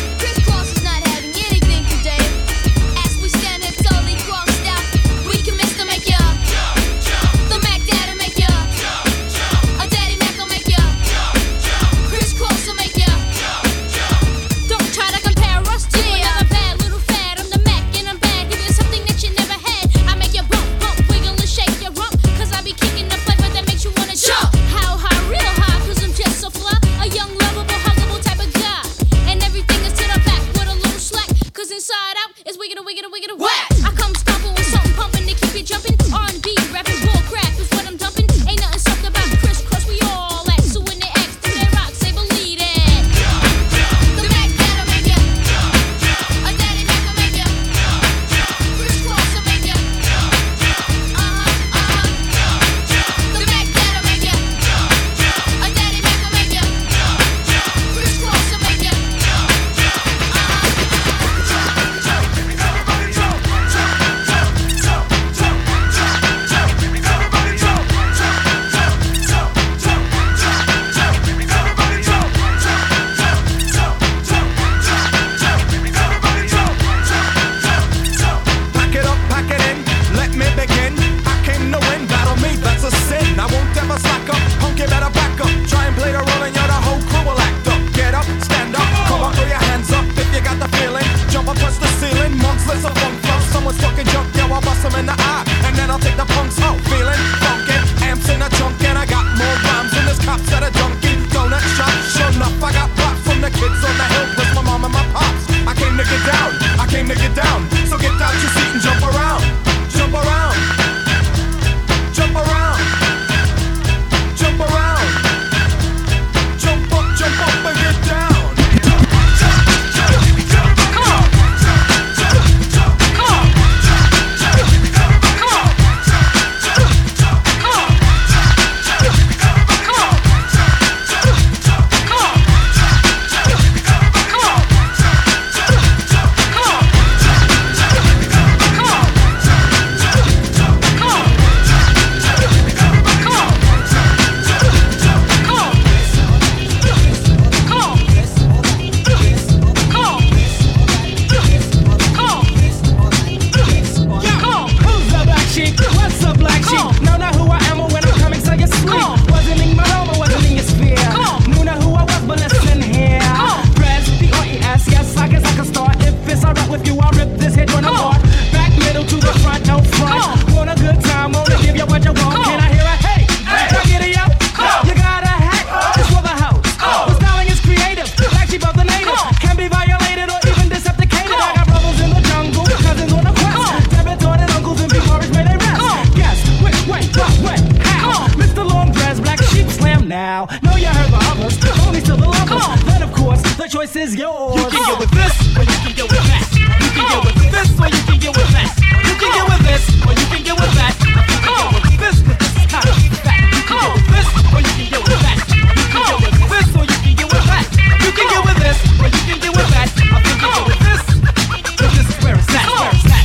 is yours. You can get with this, or you can get with that. You can get with this, or you can get with that. You can get with this, or you can get with that. You can get with this, but this is kind of fat. You can get with this, or you can get with that. You can get with this, or you can get with that. You can get with this, or you can get with that. I think you get with this, but this is where it's at. Where it's at.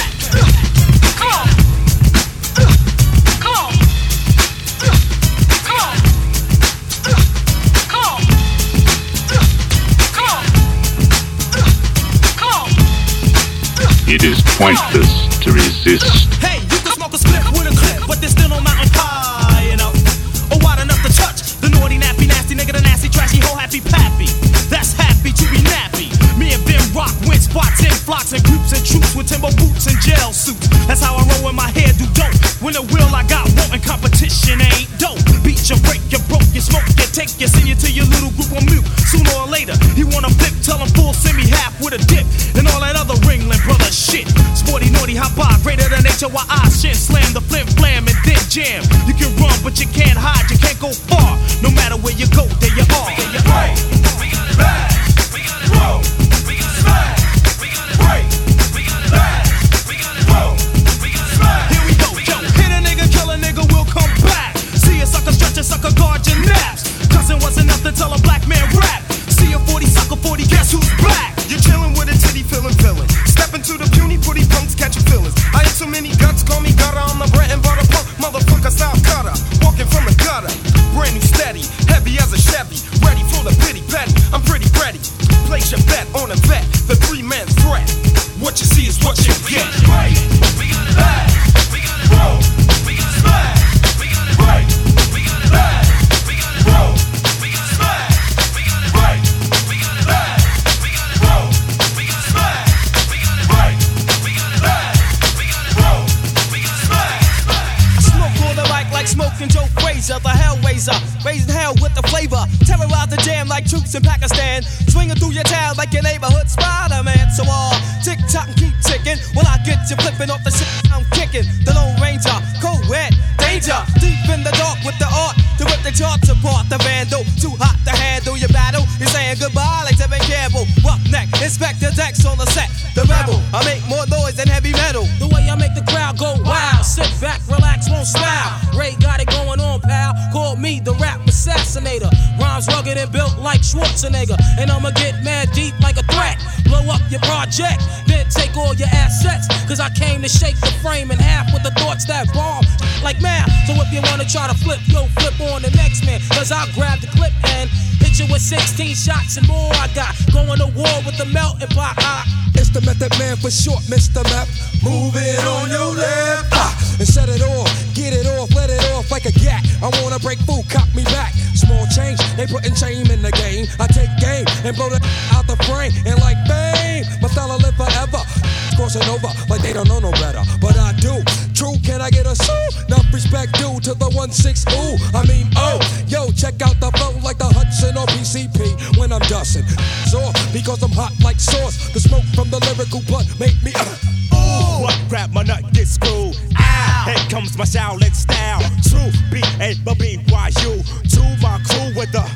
It is pointless to resist. Hey, you can smoke a split with a clip, but there's still no mountain high enough or wide enough to touch the naughty, nappy, nasty nigga, the nasty, trashy, whole happy pappy. That's happy to be nappy. Me and them rock, win spots in flocks and groups and troops with timber boots and gel suits. That's how I roll when my hair do dope. When the will I got won't and competition ain't dope. Beat you, break you, broke you, smoke you, take you, send you to your little group on mute. Sooner or later, he wanna flip, tell him full, send me half with a dip. And all that other Ringling brother shit. Sporty, naughty, hop by, greater than HOI shit. Slam the flim flam and then jam. You can run, but you can't hide, you can't go far. No matter where you go, there you are. There you are. We can bash, we can roll, we can smash, we can break, we can bash, we can roll, we can smash. Here we go, yo. Hit a nigga, kill a nigga, we'll come back. See a sucker stretch a sucker, guard your naps. Cousin was enough to tell a black man rap. See a 40 sucker 40, guess who's black? You're chillin' with a titty feelin' villain. Step into the puny pretty punks, catchin' feelings. I ain't too many guts, call me gutter. I'm a bread and butter punk, motherfucker, style cutter. Walking from the gutter, brand new steady, heavy as a Chevy, ready for the pity petty. I'm pretty ready. Place your bet on a vet, the 3-man threat. What you see is what you get. Right, we can laugh, we can roll, we can smash, we can break, we can laugh, we can roll, we can smash, we can break, we can laugh, we can roll, we can smash, we can break, we can laugh, we can roll, we can smash. I smoke on the mic like smoking Joe Frazier, the Hellraiser, raising hell with the flavor, terrorize the jam like troops in Pakistan, swinging through your town like your neighborhood Spider-Man. So tick tock and keep ticking, while I get you flipping off the shit I'm kicking. The Lone Ranger, co-ed, danger, deep in the dark with the art to rip the charts apart. The vandal, too hot to handle your battle. You're saying goodbye like Tevin Campbell. Roughneck, Inspector Dex on the set. The rebel, I make more noise than heavy metal. The way I make the crowd go wild. Sit back, relax, won't smile. Ray got it going on, pal. Call me the rap assassinator. Rhymes rugged and built like Schwarzenegger. And I'ma get mad deep like a threat. Blow up your project, then take all your assets. Cause I came to shake the frame in half with the thoughts that bomb like math. So if you wanna try to flip, yo, flip on the next man. Cause I'll grab the clip and hit you with 16 shots and more. I got going to war with the melting pot. It's the Method Man for short, Mr. Map. Move it on your left. And set it off, get it off, let it off like a gat. I wanna break food, cop me back. Small change, they putting shame in the game. I take game and blow the out the frame. And like fame, my style will live forever. Crossing over like they don't know no better. But I do. True, can I get a sue? Enough respect due to the 1-6, ooh. I mean, oh, yo, check out the flow like the Hudson or PCP when I'm dusting. So, because I'm hot like sauce, the smoke from the lyrical blood make me ooh. What crap, my nut gets screwed. Ow. Here comes my Shaolin style. True, B-A-B-B-Y-U. To my crew with the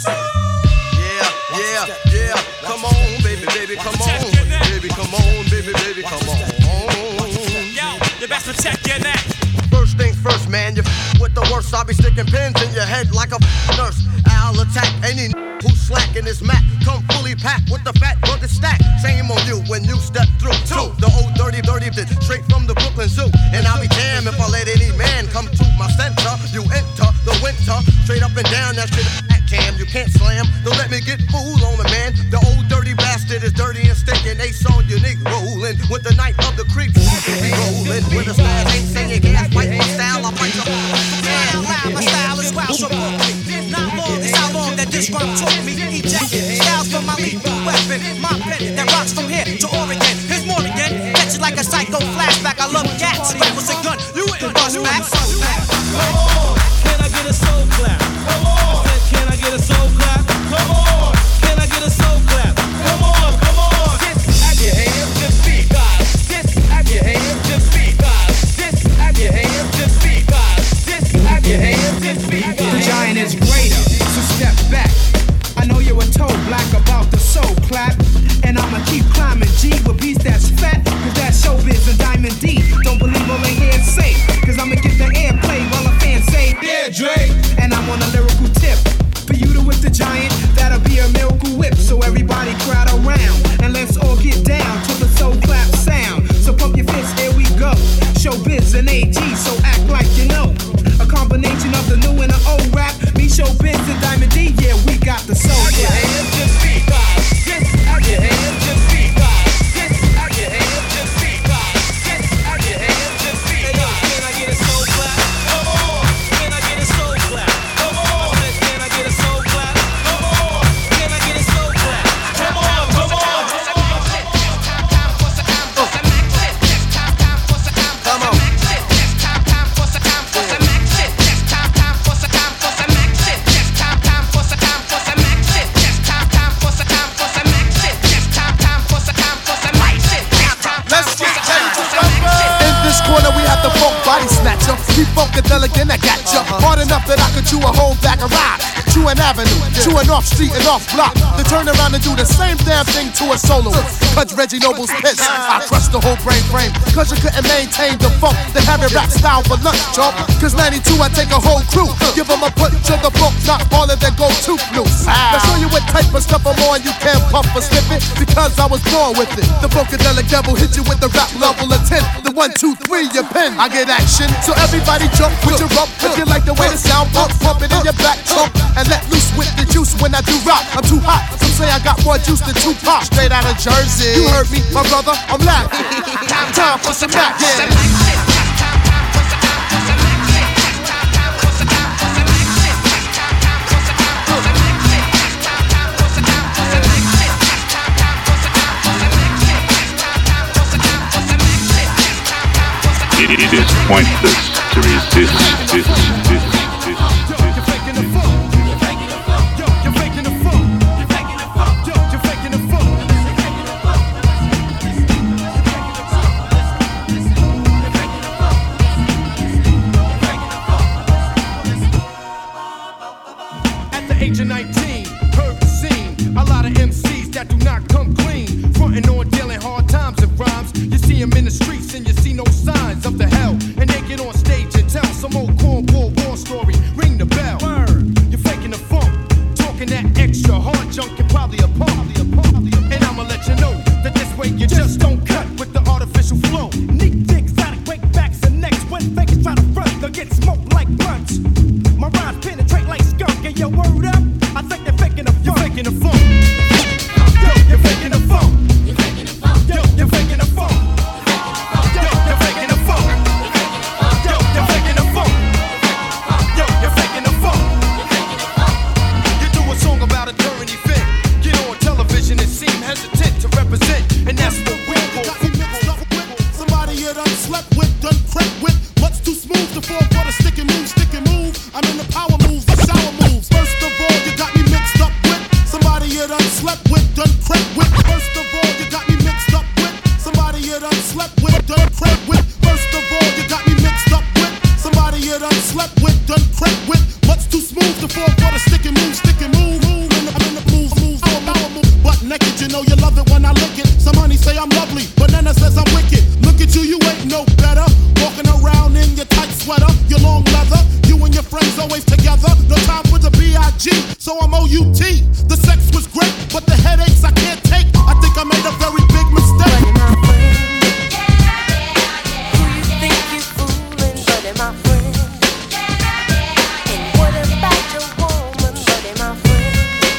yeah. Come on, baby, come on. Baby, come on, baby, come on. Yo, you best protect your neck. First things first, man, you with the worst. I'll be sticking pins in your head like a nurse. I'll attack any who's slacking this mat. Come fully packed with the fat bucket stack. Shame on you when you step through. The old dirty bit straight from the Brooklyn Zoo. And I'll be damned if I let any man come to my center. You enter the winter, straight up and down that shit. Cam, you can't slam. Don't let me get fooled on the man. The old dirty bastard is dirty and stinking. They saw you nigga rolling with the night of the creeps. Rolling with a style, ain't saying gas, fight my style. I fight your style. My style is wild, so it's not long. It's how long that this rhyme took me. Ejecting styles from my lethal weapon. My pen that rocks from here to Oregon. Here's more again. Catch it like a psycho flashback. I love cats. That was a gun. You wouldn't bust back. Come on, can I get a soul clap? Come on. Can I get a soul clap? Come on. Can I get a soul clap? Come on, come on. Just have your hands, just be God. Just have your hands, just be God. Just have your hands, just be God. Just have your hands, just be God. The giant is greater, so step back. I know you were told black about the soul gotcha. Keep funkadelic and I gotcha. Hard enough that I could chew a whole bag of rye. Chew an avenue, chew an off street and off block. Then turn around and do the same damn thing to a soloist. Cause Reggie Noble's pissed. I crushed the whole brain frame. Cause you couldn't maintain the funk. They have it rap style for lunch, chump. Cause 92 I take a whole crew. Give them a punch of the funk, not all of them go too loose. Now show you what type of stuff I'm on. You can't puff or slip it because I was born with it. The funkadelic devil hit you with the rap level of 10. The 1, 2, 3, your pen. I get action. So everybody jump with your rump. If you like the way the sound bump, pump it in your back trunk. And let loose with the juice when I do rock. I'm too hot. Some say I got more juice than Tupac. Straight out of Jersey. You heard me, my brother. I'm laughing. Time for some rap. Yeah. It is pointless to resist. At the age of 19, heard the scene. A lot of MCs that do not come clean. Frontin' on dealing hard times and rhymes. You see them in the streets and you see no signs of the hell. And they get on stage and tell some old cornball war story. Ring the bell. You're faking the funk. Talking that extra hard junk and probably a pump. And I'ma let you know that this way you just don't cut with the artificial flow. Neat things, exotic breakbacks and necks. When fakers try to front, they'll get smoked like blunts. My rhymes penetrate like skunk. And your word up, I think they're faking the funk. You're faking the funk. Yo, you're faking the funk. Yo, you're faking the funk. Yo, you're faking the funk. Yo, you're faking the funk. Yo, you're faking the funk. You do a song about a current event. Get on television and seem hesitant to represent. And that's what we call somebody you done slept with, done crept with. Much too smooth to fall for the stick and move, stick and move. I'm in the power moves, the sour moves. First of all, you got me mixed up with somebody you done slept with, done crept with. First of all, you got me mixed up with somebody you done slept with, done crept with. First of all, you got me mixed up with somebody you done slept with, done crept with. Much too smooth to fall for the stick and move, stick and move. I'm in the moves, power move. Butt naked, you know you love it when I lick it. Some honey say I'm lovely, banana says I'm wicked. Look at you ain't no better. Walking around in your tight sweater, your long leather. You and your friends always together. No time for the B.I.G., so I'm OUT. The sex was great, but the headaches I can't take. I think I made a very big mistake. Who you think you fooling, buddy, my friend? And what about your woman, buddy, my friend?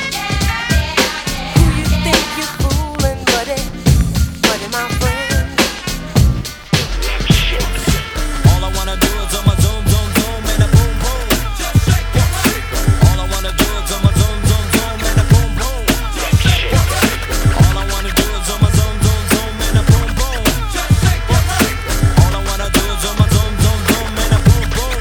Who you think you fooling, buddy, my friend? All I wanna do is I'ma zoom, zoom, zoom, and a boom, boom. All I wanna do is I'ma zoom, zoom, zoom, and a boom, boom. All I wanna do is I'ma zoom, zoom, zoom, and a boom, boom. All I wanna do is I'ma zoom, zoom, zoom, and a boom, boom.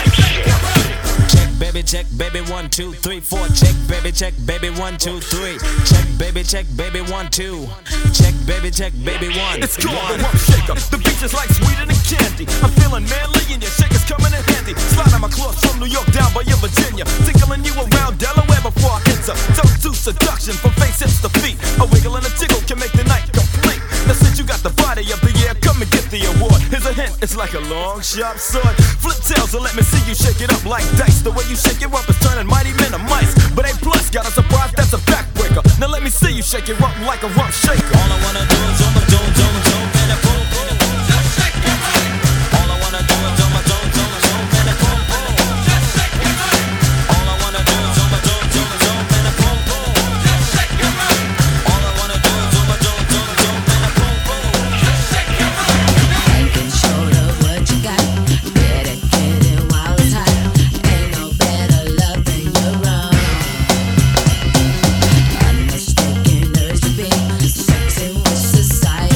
Check, baby, 1, 2, 3, 4. Check, baby, 1, 2, 3. Check, baby, 1, 2. Check, baby, 1. It's called the Rump Shaker. The beach is like sweeter than candy. I'm feeling manly and your shaker's coming in handy. Sliding my clothes from New York down by your Virginia. Tickling you around Delaware before I enter. Dose to seduction from face hips to feet. A wiggle and a tickle can make the night complete. Now since you got the body of the year, come and get the award. Here's a hint, it's like a long, sharp sword. Flip tails and let me see you shake it up like dice. The way you shake it up is turning mighty men to mice. But A+ got a surprise, that's a backbreaker. Now let me see you shake it up like a rump shaker. All I wanna do is I'ma zoom, zoom, zoom, and a boom, boom. All I wanna do is I'ma zoom, zoom, zoom, and a boom, boom. All I wanna do is I'ma zoom, zoom, zoom, and a boom, boom. All I wanna do is I'ma zoom, zoom, zoom, and a boom, boom. Making sure of what you got. Get it while it's hot. Ain't no better love than your own. Unmistaken urge to be sexy with society.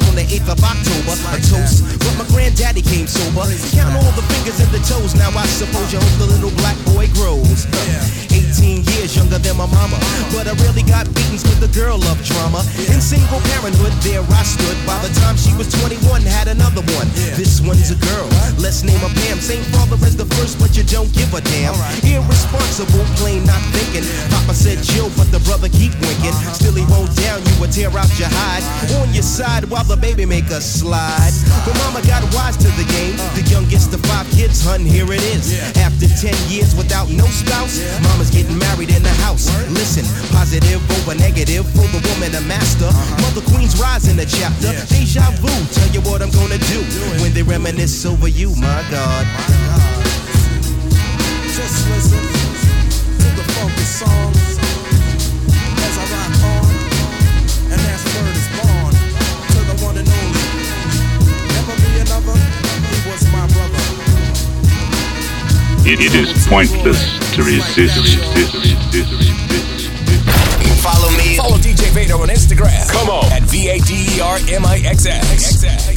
on the 8th of October. A toast, but my granddaddy came sober. Count all the fingers and the toes. Now I suppose you hope the little black boy grows. 18 years younger than my mama, but I really got beatings with the girl of drama. In single parenthood, there I stood. By the time she was 21, had another one. This one's a girl. Let's name her Pam. Same father as the first, but you don't give a damn. Irresponsible, plain not thinking. Papa said chill, but the brother keep winking. Still he won't down you or tear out your hide. On your side while the baby make a slide. But mama got wise to the game. The youngest of 5 kids, hun, here it is. After 10 years without no spouse, mama's getting married in the house. Listen, positive over negative for the woman a master. Mother Queen's rise in the chapter. Deja vu, tell you what I'm gonna do when they reminisce over you, my God. Just listen to the funky songs as I rock on, and that's word is born to the one and only. Never be another, he was my brother. It is pointless to resist. Follow me. Follow DJ Vader on Instagram. Come on. At VADERMIXX.